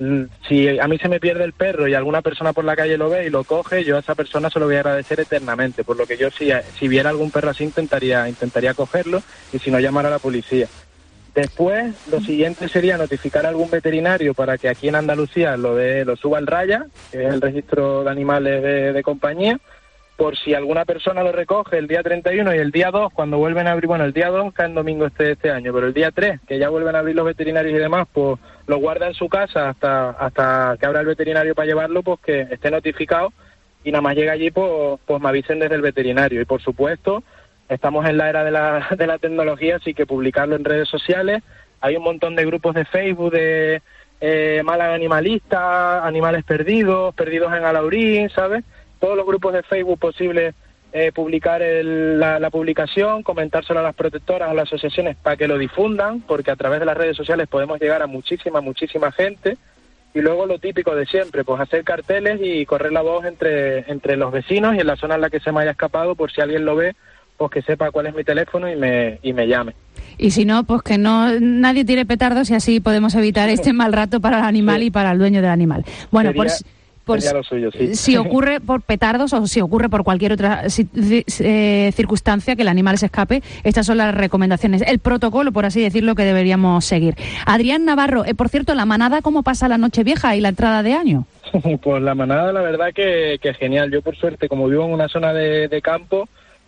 si a mí se me pierde el perro y alguna persona por la calle lo ve y lo coge, yo a esa persona se lo voy a agradecer eternamente, por lo que yo si, si viera algún perro así intentaría intentaría cogerlo y si no, llamar a la policía. Después, lo siguiente sería notificar a algún veterinario para que aquí en Andalucía lo de, lo suba al Raya, que es el registro de animales de, de compañía, por si alguna persona lo recoge el día treinta y uno y el día dos, cuando vuelven a abrir, bueno, el día dos cae en domingo este, este año, pero el día tres, que ya vuelven a abrir los veterinarios y demás, pues lo guarda en su casa hasta hasta que abra el veterinario para llevarlo, pues que esté notificado y nada más llega allí, pues, pues me avisen desde el veterinario. Y por supuesto, estamos en la era de la, de la tecnología, así que publicarlo en redes sociales. Hay un montón de grupos de Facebook de eh, Málaga Animalista, Animales Perdidos, Perdidos en Alaurín, ¿sabes? Todos los grupos de Facebook posibles, eh, publicar el, la, la publicación, comentárselo a las protectoras, a las asociaciones para que lo difundan, porque a través de las redes sociales podemos llegar a muchísima, muchísima gente. Y luego lo típico de siempre, pues hacer carteles y correr la voz entre, entre los vecinos y en la zona en la que se me haya escapado, por si alguien lo ve, pues que sepa cuál es mi teléfono y me y me llame. Y si no, pues que no nadie tire petardos y así podemos evitar este mal rato para el animal sí. y para el dueño del animal. Bueno, sería, por, por sería lo suyo, sí. si ocurre por petardos o si ocurre por cualquier otra si, eh, circunstancia que el animal se escape, estas son las recomendaciones, el protocolo, por así decirlo, que deberíamos seguir. Adrián Navarro, eh, por cierto, la manada, ¿cómo pasa la Nochevieja y la entrada de año? Pues la manada, la verdad que, que genial. Yo, por suerte, como vivo en una zona de, de campo,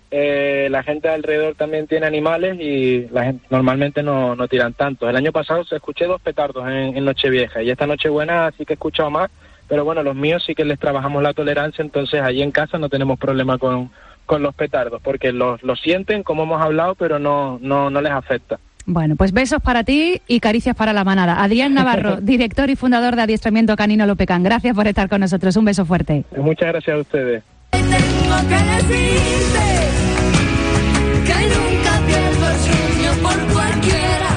Eh, la gente alrededor también tiene animales y la gente normalmente no, no tiran tanto. El año pasado se escuché dos petardos en, en Nochevieja y esta Nochebuena sí que he escuchado más, pero bueno, los míos sí que les trabajamos la tolerancia, entonces allí en casa no tenemos problema con, con los petardos, porque los, los sienten, como hemos hablado, pero no, no, no les afecta. Bueno, pues besos para ti y caricias para la manada. Adrián Navarro, director y fundador de Adiestramiento Canino Lopecán, gracias por estar con nosotros, un beso fuerte. Muchas gracias a ustedes. Tengo que decirte que nunca pierdo el sueño por cualquiera,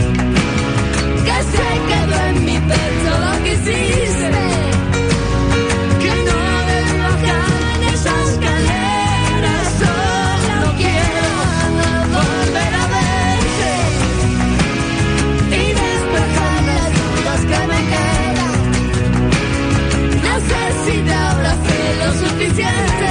que se quedó en mi pecho lo que hiciste, que no debo bajar en esa escalera, solo quiero volver a verte y despejar las dudas que me quedan. No sé si te abracé lo suficiente.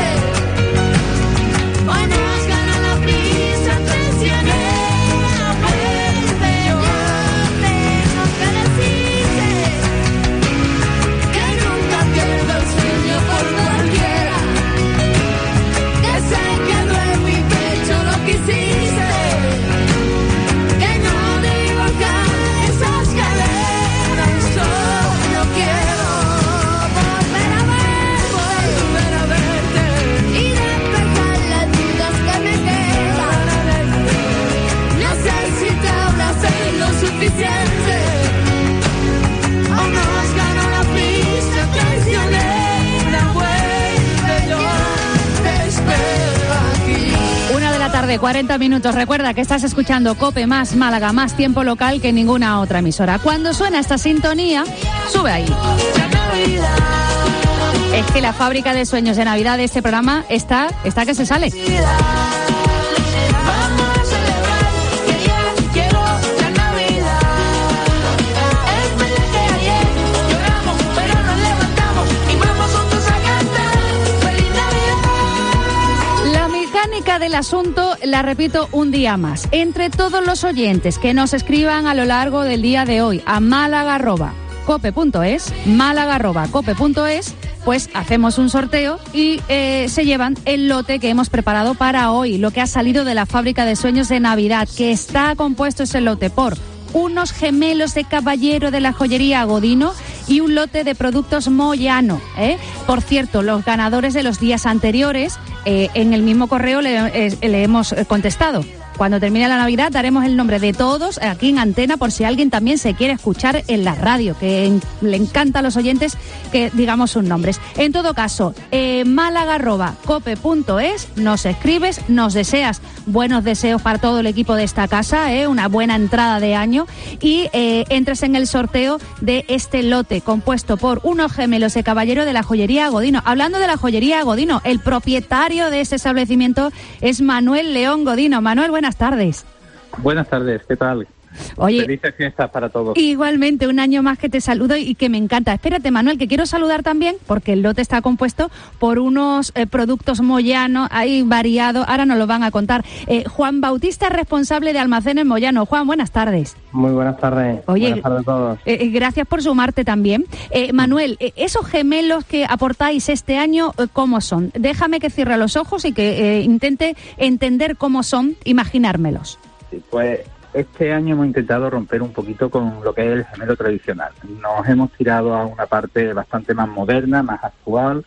Tarde, cuarenta minutos. Recuerda que estás escuchando COPE más Málaga, más tiempo local que ninguna otra emisora. Cuando suena esta sintonía, sube ahí. Es que la fábrica de sueños de Navidad de este programa está, está que se sale. Vamos a celebrar, que ya llegó la Navidad. mecánica del asunto la repito un día más. Entre todos los oyentes que nos escriban a lo largo del día de hoy a málaga arroba cope punto es, málaga arroba cope punto es, pues hacemos un sorteo y eh, se llevan el lote que hemos preparado para hoy, lo que ha salido de la fábrica de sueños de Navidad, que está compuesto ese lote por unos gemelos de caballero de la joyería Godino y un lote de productos Moyano, ¿eh? Por cierto, los ganadores de los días anteriores, eh, en el mismo correo le, eh, le hemos contestado. Cuando termine la Navidad daremos el nombre de todos aquí en antena por si alguien también se quiere escuchar en la radio, que en, le encanta a los oyentes que digamos sus nombres. En todo caso, eh, málaga arroba cope punto es, nos escribes, nos deseas buenos deseos para todo el equipo de esta casa, eh, una buena entrada de año y eh, entres en el sorteo de este lote compuesto por unos gemelos de caballero de la joyería Godino. Hablando de la joyería Godino, el propietario de ese establecimiento es Manuel León Godino. Manuel, buenas Buenas tardes. Buenas tardes, ¿qué tal? Oye, felices fiestas para todos. Igualmente, un año más que te saludo y que me encanta. Espérate, Manuel, que quiero saludar también, porque el lote está compuesto por unos eh, productos Moyano, ahí variados, ahora nos lo van a contar. Eh, Juan Bautista, responsable de Almacenes Moyano. Juan, buenas tardes. Muy buenas tardes. Oye, buenas tardes a todos. Eh, gracias por sumarte también. Eh, Manuel, eh, esos gemelos que aportáis este año, eh, ¿cómo son? Déjame que cierre los ojos y que eh, intente entender cómo son, imaginármelos. Sí, pues este año hemos intentado romper un poquito con lo que es el gemelo tradicional. Nos hemos tirado a una parte bastante más moderna, más actual.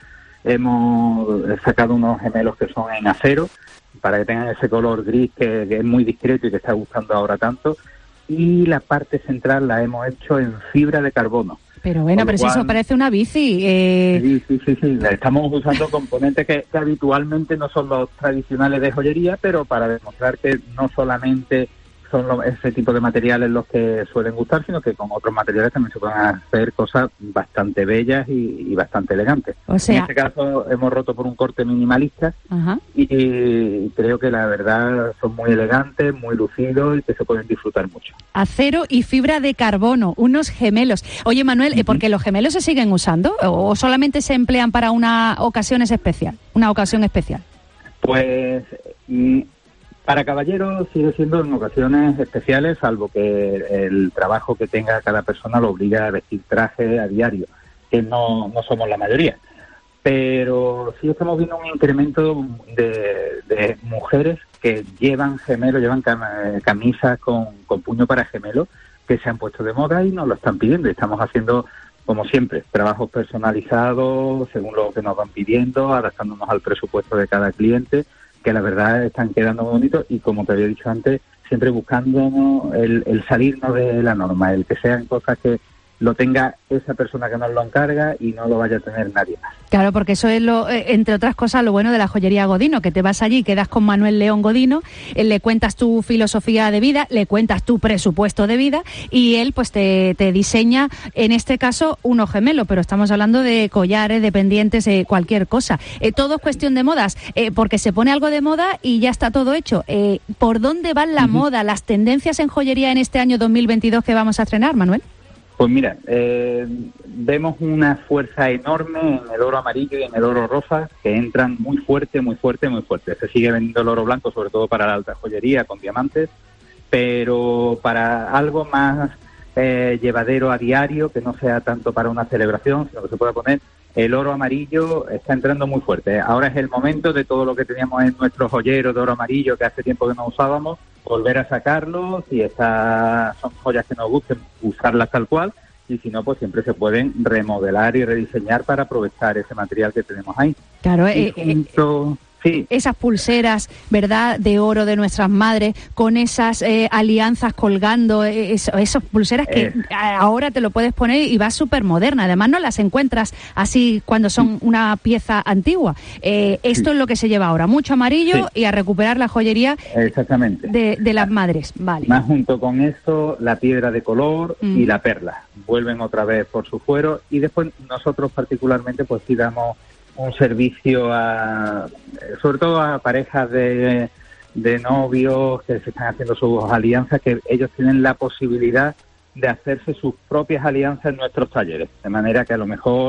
Hemos sacado unos gemelos que son en acero, para que tengan ese color gris que, que es muy discreto y que está gustando ahora tanto. Y la parte central la hemos hecho en fibra de carbono. Pero bueno, pero cual, si eso parece una bici. Eh... Sí, sí, sí, sí. Estamos usando componentes que, que habitualmente no son los tradicionales de joyería, pero para demostrar que no solamente son los, ese tipo de materiales los que suelen gustar, sino que con otros materiales también se pueden hacer cosas bastante bellas y, y bastante elegantes. O sea, en este caso hemos roto por un corte minimalista. Ajá. Y, y creo que la verdad son muy elegantes, muy lucidos y que se pueden disfrutar mucho. Acero y fibra de carbono, unos gemelos. Oye, Manuel, uh-huh. ¿por qué los gemelos se siguen usando o solamente se emplean para una ocasión especial, una ocasión especial? Pues y, para caballeros sigue siendo en ocasiones especiales, salvo que el trabajo que tenga cada persona lo obliga a vestir traje a diario, que no, no somos la mayoría. Pero sí estamos viendo un incremento de, de mujeres que llevan gemelos, llevan cam camisas con, con puño para gemelos, que se han puesto de moda y nos lo están pidiendo. Estamos haciendo, como siempre, trabajos personalizados, según lo que nos van pidiendo, adaptándonos al presupuesto de cada cliente, que la verdad están quedando muy bonitos y, como te había dicho antes, siempre buscando el, el salirnos de la norma, el que sean cosas que lo tenga esa persona que nos lo encarga y no lo vaya a tener nadie más. Claro, porque eso es, lo, eh, entre otras cosas, lo bueno de la joyería Godino, que te vas allí, quedas con Manuel León Godino, eh, le cuentas tu filosofía de vida, le cuentas tu presupuesto de vida y él pues te, te diseña, en este caso, uno gemelo, pero estamos hablando de collares, de pendientes, de cualquier cosa. Eh, todo es cuestión de modas, eh, porque se pone algo de moda y ya está todo hecho. Eh, ¿Por dónde va la uh-huh. moda, las tendencias en joyería en este año dos mil veintidós que vamos a estrenar, Manuel? Pues mira, eh, vemos una fuerza enorme en el oro amarillo y en el oro rosa, que entran muy fuerte, muy fuerte, muy fuerte. Se sigue vendiendo el oro blanco, sobre todo para la alta joyería, con diamantes, pero para algo más eh, llevadero a diario, que no sea tanto para una celebración, sino que se pueda poner, el oro amarillo está entrando muy fuerte. Ahora es el momento de todo lo que teníamos en nuestros joyeros de oro amarillo, que hace tiempo que no usábamos, volver a sacarlos, si estas son joyas que nos gusten, usarlas tal cual, y si no, pues siempre se pueden remodelar y rediseñar para aprovechar ese material que tenemos ahí. Claro, y eh, junto, sí. esas pulseras, ¿verdad?, de oro de nuestras madres, con esas eh, alianzas colgando, eh, eso, esas pulseras que eh. ahora te lo puedes poner y va súper moderna. Además, no las encuentras así cuando son una pieza antigua. Eh, esto sí. es lo que se lleva ahora, mucho amarillo sí. y a recuperar la joyería Exactamente. De, de las madres. Vale. Más junto con eso, la piedra de color mm. y la perla. Vuelven otra vez por su fuero y después nosotros particularmente pues sí damos un servicio a, sobre todo a parejas de, de novios que se están haciendo sus alianzas, que ellos tienen la posibilidad de hacerse sus propias alianzas en nuestros talleres, de manera que a lo mejor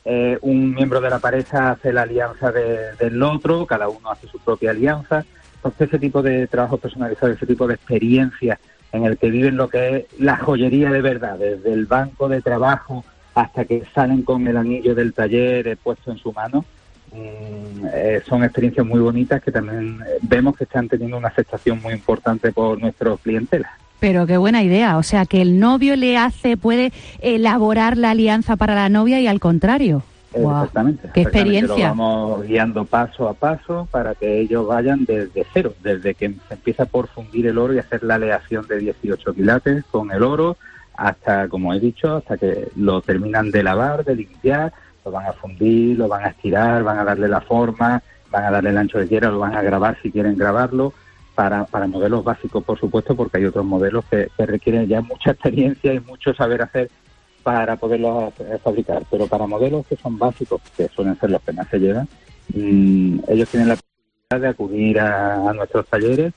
eh, un miembro de la pareja hace la alianza de, del otro, cada uno hace su propia alianza. Entonces ese tipo de trabajo personalizado, ese tipo de experiencia en el que viven lo que es la joyería de verdad, desde el banco de trabajo hasta que salen con el anillo del taller eh, puesto en su mano, mm, eh, son experiencias muy bonitas que también eh, vemos que están teniendo una aceptación muy importante por nuestros clientelas. Pero qué buena idea, o sea, que el novio le hace, puede elaborar la alianza para la novia y al contrario. Wow. Exactamente. Qué experiencia. Lo vamos guiando paso a paso para que ellos vayan desde cero, desde que se empieza por fundir el oro y hacer la aleación de dieciocho quilates con el oro, hasta, como he dicho, hasta que lo terminan de lavar, de limpiar, lo van a fundir, lo van a estirar, van a darle la forma, van a darle el ancho que quieran, lo van a grabar si quieren grabarlo. Para, para modelos básicos, por supuesto, porque hay otros modelos que, que requieren ya mucha experiencia y mucho saber hacer para poderlos fabricar. Pero para modelos que son básicos, que suelen ser los que más se llevan, mmm, ellos tienen la posibilidad de acudir a, a nuestros talleres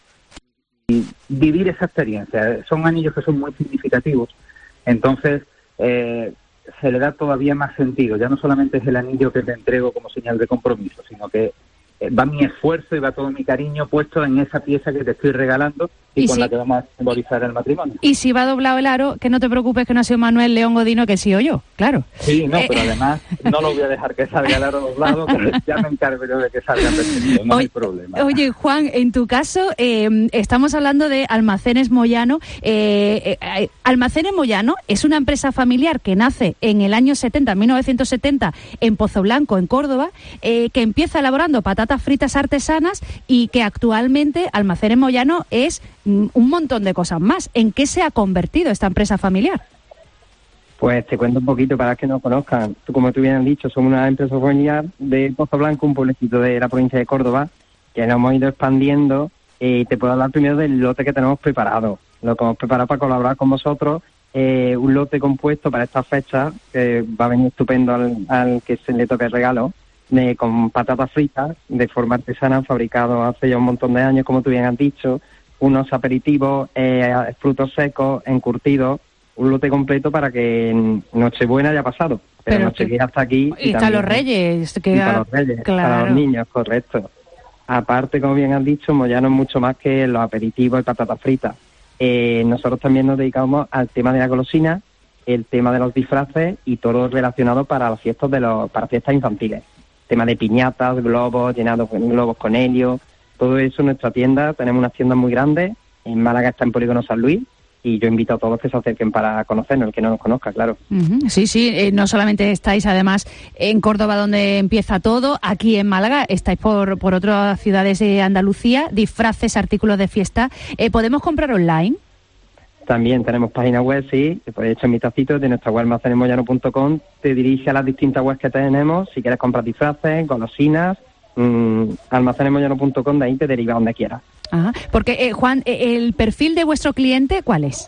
y vivir esa experiencia. Son anillos que son muy significativos, entonces eh, se le da todavía más sentido. Ya no solamente es el anillo que te entrego como señal de compromiso, sino que va mi esfuerzo y va todo mi cariño puesto en esa pieza que te estoy regalando y, y con si, la que vamos a simbolizar el matrimonio. Y si va doblado el aro, que no te preocupes que no ha sido Manuel León Godino, que he sido yo, claro. Sí, no, eh, pero además no lo voy a dejar que salga el aro doblado, que ya me encargo yo de que salga perfecto, no oye, hay problema. Oye, Juan, en tu caso, eh, estamos hablando de Almacenes Moyano. Eh, eh, Almacenes Moyano es una empresa familiar que nace en el año setenta, mil novecientos setenta, en Pozo Blanco, en Córdoba, eh, que empieza elaborando patatas fritas artesanas y que actualmente Almacenes Moyano es mm, un montón de cosas más. ¿En qué se ha convertido esta empresa familiar? Pues te cuento un poquito para que no conozcan. Tú, como tú bien has dicho, somos una empresa familiar de Pozo Blanco, un pueblecito de la provincia de Córdoba, que nos hemos ido expandiendo. Y te puedo hablar primero del lote que tenemos preparado. Lo que hemos preparado para colaborar con vosotros, eh, un lote compuesto para esta fecha, que va a venir estupendo al, al que se le toque el regalo, de, con patatas fritas de forma artesana, fabricados hace ya un montón de años, como tú bien has dicho, unos aperitivos, eh, frutos secos, encurtidos, un lote completo para que Nochebuena haya pasado, pero, pero Nochevieja hasta aquí. Y, y está los Reyes. Que y para los Reyes, claro. Para los niños, correcto. Aparte, como bien has dicho, Moyano es mucho más que los aperitivos y patatas fritas. Eh, nosotros también nos dedicamos al tema de la golosina, el tema de los disfraces y todo relacionado para las fiestas de los, para fiestas infantiles. Tema de piñatas, globos, llenados con globos con helio, todo eso en nuestra tienda. Tenemos unas tiendas muy grandes, en Málaga está en Polígono San Luis, y yo invito a todos que se acerquen para conocernos, el que no nos conozca, claro. Uh-huh. Sí, sí, eh, no solamente estáis además en Córdoba, donde empieza todo, aquí en Málaga estáis por, por otras ciudades de Andalucía, disfraces, artículos de fiesta. Eh, ¿Podemos comprar online? También tenemos página web, sí, te puedes echar un vistacito de nuestra web almacenes moyano punto com, te dirige a las distintas webs que tenemos, si quieres comprar disfraces, golosinas, mmm, almacenes moyano punto com, de ahí te deriva donde quieras. Ajá. Porque, eh, Juan, ¿el perfil de vuestro cliente cuál es?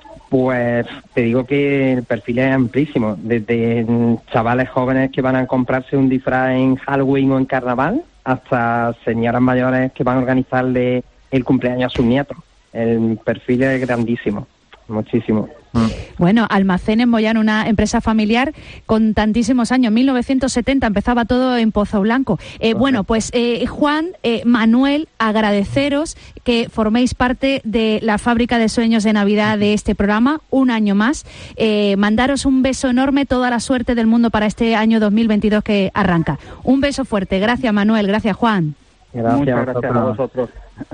Pues te digo que el perfil es amplísimo, desde chavales jóvenes que van a comprarse un disfraz en Halloween o en Carnaval, hasta señoras mayores que van a organizarle el cumpleaños a sus nietos. El perfil es grandísimo, muchísimo. Mm. Bueno, Almacenes Moyano, una empresa familiar con tantísimos años, mil novecientos setenta empezaba todo en Pozo Blanco. Eh, bueno, pues eh, Juan, eh, Manuel, agradeceros que forméis parte de la fábrica de sueños de Navidad de este programa, un año más. Eh, mandaros un beso enorme, toda la suerte del mundo para este año dos mil veintidós que arranca. Un beso fuerte, gracias Manuel, gracias Juan. Gracias, Muchas gracias a vosotros.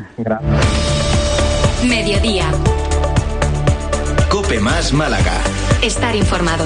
Gracias. Mediodía. Cope Más Málaga. Estar informado.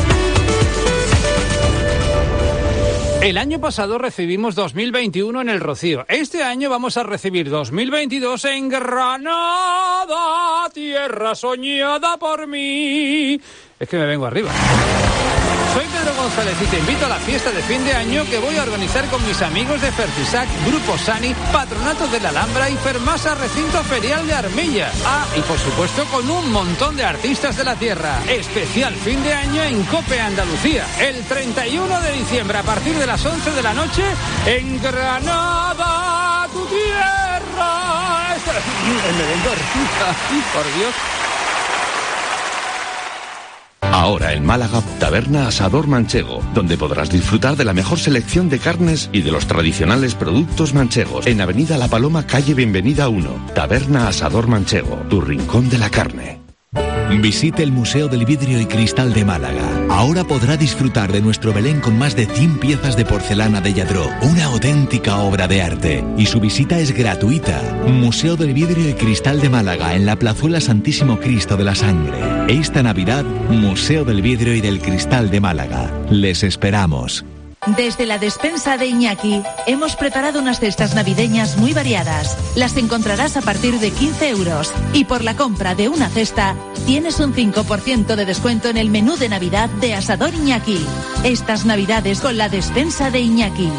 El año pasado recibimos dos mil veintiuno en El Rocío. Este año vamos a recibir dos mil veintidós en Granada, tierra soñada por mí. Es que me vengo arriba. Soy Pedro González y te invito a la fiesta de fin de año que voy a organizar con mis amigos de Fertisac, Grupo Sani, Patronato de la Alhambra y Fermasa Recinto Ferial de Armilla. Ah, y por supuesto con un montón de artistas de la tierra. Especial fin de año en Cope Andalucía. El treinta y uno de diciembre a partir de las once de la noche en Granada, tu tierra. Me vengo arriba, por Dios. Ahora en Málaga, Taberna Asador Manchego, donde podrás disfrutar de la mejor selección de carnes y de los tradicionales productos manchegos. En Avenida La Paloma, calle Bienvenida uno. Taberna Asador Manchego, tu rincón de la carne. Visite el Museo del Vidrio y Cristal de Málaga. Ahora podrá disfrutar de nuestro Belén con más de cien piezas de porcelana de Lladró, una auténtica obra de arte. Y su visita es gratuita. Museo del Vidrio y Cristal de Málaga, en la Plazuela Santísimo Cristo de la Sangre. Esta Navidad, Museo del Vidrio y del Cristal de Málaga. Les esperamos. Desde la despensa de Iñaki hemos preparado unas cestas navideñas muy variadas. Las encontrarás a partir de quince euros y por la compra de una cesta tienes un cinco por ciento de descuento en el menú de Navidad de Asador Iñaki. Estas Navidades con la despensa de Iñaki.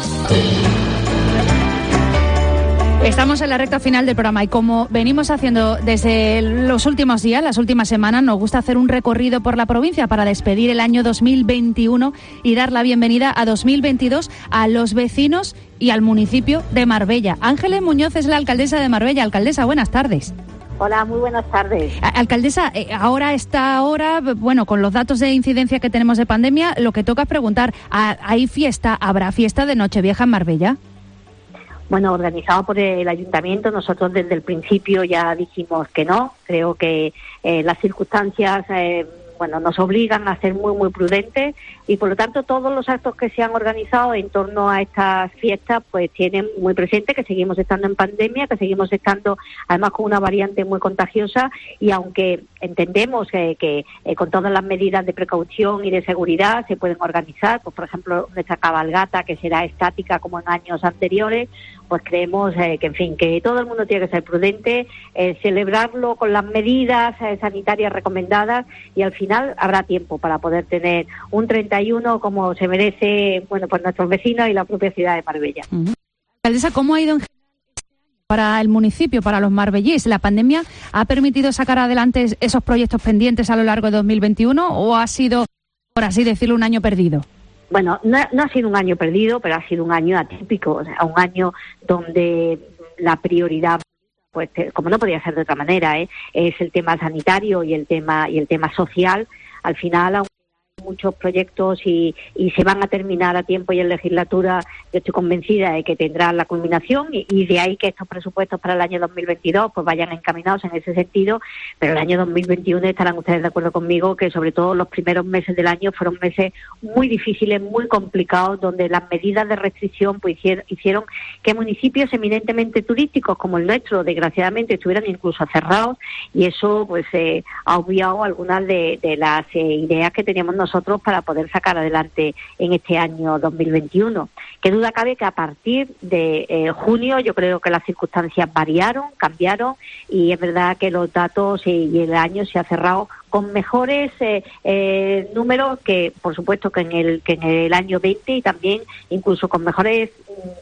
Estamos en la recta final del programa y como venimos haciendo desde los últimos días, las últimas semanas, nos gusta hacer un recorrido por la provincia para despedir el año dos mil veintiuno y dar la bienvenida a dos mil veintidós a los vecinos y al municipio de Marbella. Ángeles Muñoz es la alcaldesa de Marbella. Alcaldesa, buenas tardes. Hola, muy buenas tardes. Alcaldesa, ahora está ahora, bueno, con los datos de incidencia que tenemos de pandemia, lo que toca es preguntar, ¿hay fiesta, habrá fiesta de Nochevieja en Marbella? Bueno, organizado por el ayuntamiento, nosotros desde el principio ya dijimos que no. Creo que eh, las circunstancias eh, bueno, nos obligan a ser muy, muy prudentes y, por lo tanto, todos los actos que se han organizado en torno a estas fiestas pues tienen muy presente que seguimos estando en pandemia, que seguimos estando, además, con una variante muy contagiosa y aunque entendemos eh, que eh, con todas las medidas de precaución y de seguridad se pueden organizar, pues, por ejemplo, nuestra cabalgata, que será estática como en años anteriores, pues creemos eh, que, en fin, que todo el mundo tiene que ser prudente, eh, celebrarlo con las medidas eh, sanitarias recomendadas y al final habrá tiempo para poder tener un treinta y uno como se merece, bueno, pues nuestros vecinos y la propia ciudad de Marbella. Uh-huh. Alcaldesa, ¿cómo ha ido en para el municipio, para los marbellíes? ¿La pandemia ha permitido sacar adelante esos proyectos pendientes a lo largo de dos mil veintiuno o ha sido, por así decirlo, un año perdido? Bueno, no, no ha sido un año perdido, pero ha sido un año atípico, o sea, un año donde la prioridad, pues como no podía ser de otra manera, ¿eh? es el tema sanitario y el tema y el tema social. Al final, aunque hay muchos proyectos y, y se van a terminar a tiempo y en legislatura, yo estoy convencida de que tendrán la culminación y, y de ahí que estos presupuestos para el año dos mil veintidós pues vayan encaminados en ese sentido, pero el año dos mil veintiuno estarán ustedes de acuerdo conmigo que sobre todo los primeros meses del año fueron meses muy difíciles, muy complicados, donde las medidas de restricción pues hicieron, hicieron que municipios eminentemente turísticos como el nuestro, desgraciadamente, estuvieran incluso cerrados y eso pues eh, ha obviado algunas de, de las eh, ideas que teníamos nosotros para poder sacar adelante en este año dos mil veintiuno. Qué duda cabe que a partir de eh, junio yo creo que las circunstancias variaron, cambiaron y es verdad que los datos y, y el año se ha cerrado con mejores eh, eh, números que, por supuesto, que en el que en el año veinte y también incluso con mejores,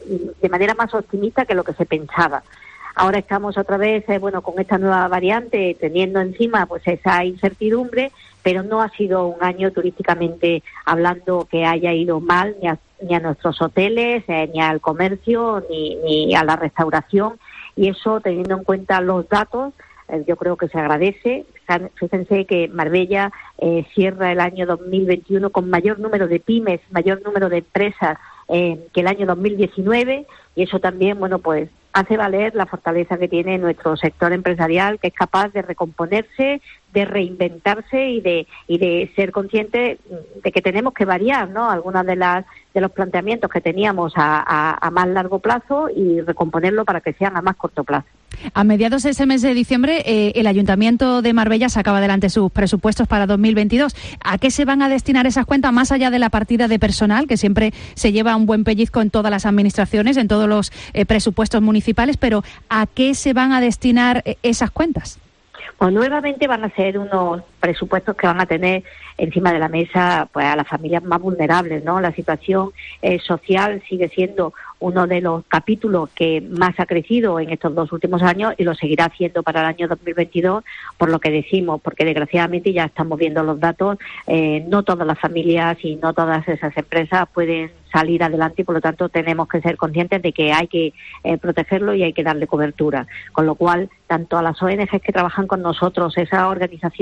de manera más optimista que lo que se pensaba. Ahora estamos otra vez, eh, bueno, con esta nueva variante, teniendo encima pues esa incertidumbre, pero no ha sido un año turísticamente hablando que haya ido mal ni a, ni a nuestros hoteles, eh, ni al comercio, ni, ni a la restauración, y eso, teniendo en cuenta los datos, eh, yo creo que se agradece. Fíjense que Marbella eh, cierra el año dos mil veintiuno con mayor número de pymes, mayor número de empresas eh, que el año dos mil diecinueve, y eso también, bueno, pues hace valer la fortaleza que tiene nuestro sector empresarial, que es capaz de recomponerse, de reinventarse y de y de ser consciente de que tenemos que variar, ¿no?, algunas de las de los planteamientos que teníamos a, a, a más largo plazo y recomponerlo para que sean a más corto plazo. A mediados de ese mes de diciembre, eh, el Ayuntamiento de Marbella sacaba adelante sus presupuestos para dos mil veintidós. ¿A qué se van a destinar esas cuentas, más allá de la partida de personal, que siempre se lleva un buen pellizco en todas las administraciones, en todos los eh, presupuestos municipales, pero a qué se van a destinar eh, esas cuentas? Pues nuevamente van a ser unos presupuestos que van a tener encima de la mesa pues a las familias más vulnerables, ¿no? La situación eh, social sigue siendo uno de los capítulos que más ha crecido en estos dos últimos años y lo seguirá haciendo para el año dos mil veintidós, por lo que decimos, porque desgraciadamente ya estamos viendo los datos, eh, no todas las familias y no todas esas empresas pueden salir adelante y por lo tanto tenemos que ser conscientes de que hay que eh, protegerlo y hay que darle cobertura, con lo cual tanto a las O N Ges que trabajan con nosotros, esas organizaciones que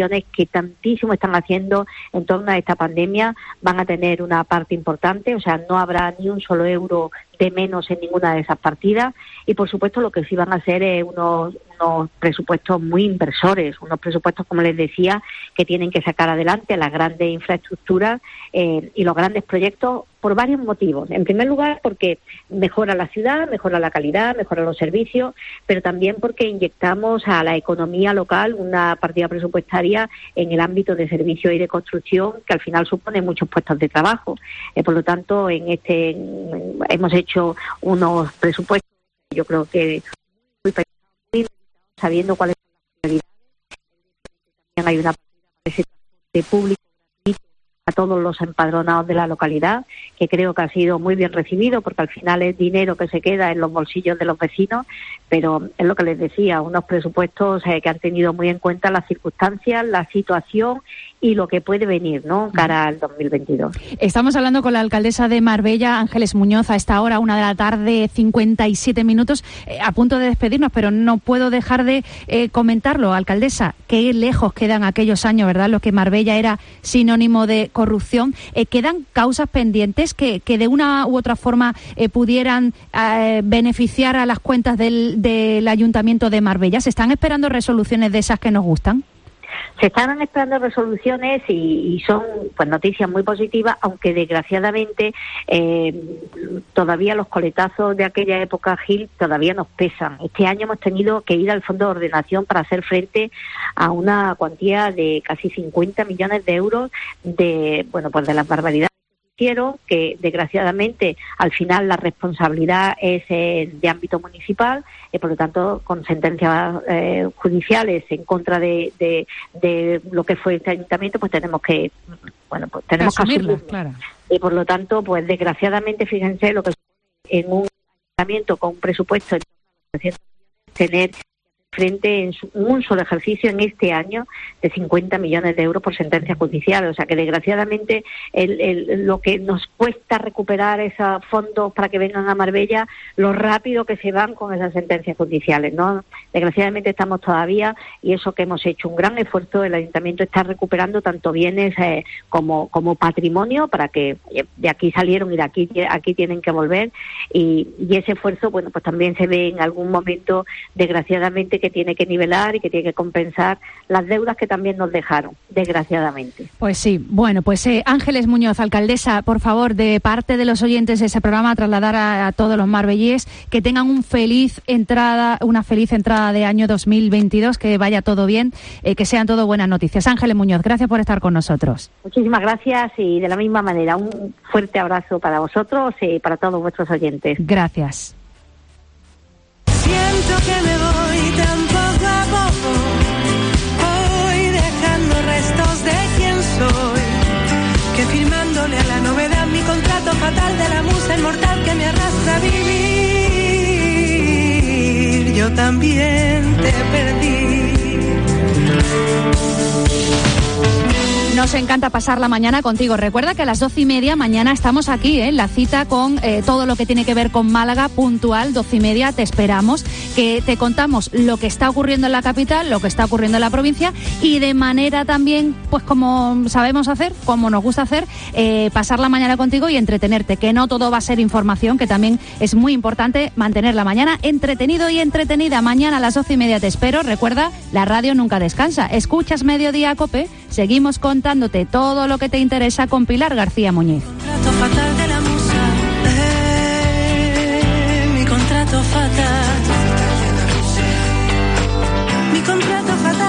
tantísimo están haciendo en torno a esta pandemia, van a tener una parte importante, o sea, no habrá ni un solo euro de menos en ninguna de esas partidas, y por supuesto lo que sí van a hacer es unos, unos presupuestos muy inversores, unos presupuestos, como les decía, que tienen que sacar adelante las grandes infraestructuras eh, y los grandes proyectos por varios motivos. En primer lugar, porque mejora la ciudad, mejora la calidad, mejora los servicios, pero también porque inyectamos a la economía local una partida presupuestaria en el ámbito de servicios y de construcción que al final supone muchos puestos de trabajo. Eh, por lo tanto, en este en, hemos hecho unos presupuestos, yo creo que sabiendo cuáles son las prioridades. También hay una de público a todos los empadronados de la localidad, que creo que ha sido muy bien recibido, porque al final es dinero que se queda en los bolsillos de los vecinos, pero es lo que les decía, unos presupuestos eh, que han tenido muy en cuenta las circunstancias, la situación y lo que puede venir, ¿no?, cara al dos mil veintidós. Estamos hablando con la alcaldesa de Marbella, Ángeles Muñoz, a esta hora, una de la tarde, cincuenta y siete minutos, eh, a punto de despedirnos, pero no puedo dejar de eh, comentarlo, alcaldesa, qué lejos quedan aquellos años, ¿verdad?, los que Marbella era sinónimo de corrupción. Eh, ¿Quedan causas pendientes que, que de una u otra forma eh, pudieran eh, beneficiar a las cuentas del, del Ayuntamiento de Marbella? ¿Se están esperando resoluciones de esas que nos gustan? Se estaban esperando resoluciones y, y son pues noticias muy positivas, aunque desgraciadamente eh, todavía los coletazos de aquella época, Gil, todavía nos pesan. Este año hemos tenido que ir al Fondo de Ordenación para hacer frente a una cuantía de casi cincuenta millones de euros de, bueno, pues de las barbaridades que desgraciadamente al final la responsabilidad es eh, de ámbito municipal y por lo tanto con sentencias eh, judiciales en contra de, de, de lo que fue este ayuntamiento, pues tenemos que bueno pues tenemos que asumirlo, claro. Y por lo tanto pues desgraciadamente fíjense lo que en un ayuntamiento con un presupuesto de tener frente en su, un solo ejercicio en este año de cincuenta millones de euros por sentencias judiciales. O sea que desgraciadamente el, el, lo que nos cuesta recuperar esos fondos para que vengan a Marbella, lo rápido que se van con esas sentencias judiciales, ¿no? Desgraciadamente estamos todavía, y eso que hemos hecho un gran esfuerzo, el Ayuntamiento está recuperando tanto bienes eh, como, como patrimonio para que de aquí salieron y de aquí, aquí tienen que volver, y, y ese esfuerzo, bueno, pues también se ve en algún momento, desgraciadamente, que tiene que nivelar y que tiene que compensar las deudas que también nos dejaron, desgraciadamente. Pues sí, bueno, pues eh, Ángeles Muñoz, alcaldesa, por favor, de parte de los oyentes de ese programa, trasladar a, a todos los marbellíes que tengan un feliz entrada, una feliz entrada de año dos mil veintidós, que vaya todo bien, eh, que sean todo buenas noticias. Ángeles Muñoz, gracias por estar con nosotros. Muchísimas gracias y de la misma manera, un fuerte abrazo para vosotros y para todos vuestros oyentes. Gracias. Siento que me voy tan poco a poco, voy dejando restos de quién soy, que firmándole a la novedad mi contrato fatal de la musa inmortal que me arrastra a vivir, yo también te perdí. Nos encanta pasar la mañana contigo. Recuerda que a las doce y media mañana estamos aquí, ¿eh? La cita con eh, todo lo que tiene que ver con Málaga, puntual, doce y media, te esperamos, que te contamos lo que está ocurriendo en la capital, lo que está ocurriendo en la provincia y de manera también, pues como sabemos hacer, como nos gusta hacer, eh, pasar la mañana contigo y entretenerte, que no todo va a ser información, que también es muy importante mantener la mañana entretenido y entretenida. Mañana a las doce y media te espero. Recuerda, la radio nunca descansa. Escuchas Mediodía COPE, seguimos contando dándote todo lo que te interesa con Pilar García Muñiz. Contrato fatal de la musa, eh, mi contrato fatal, mi contrato fatal.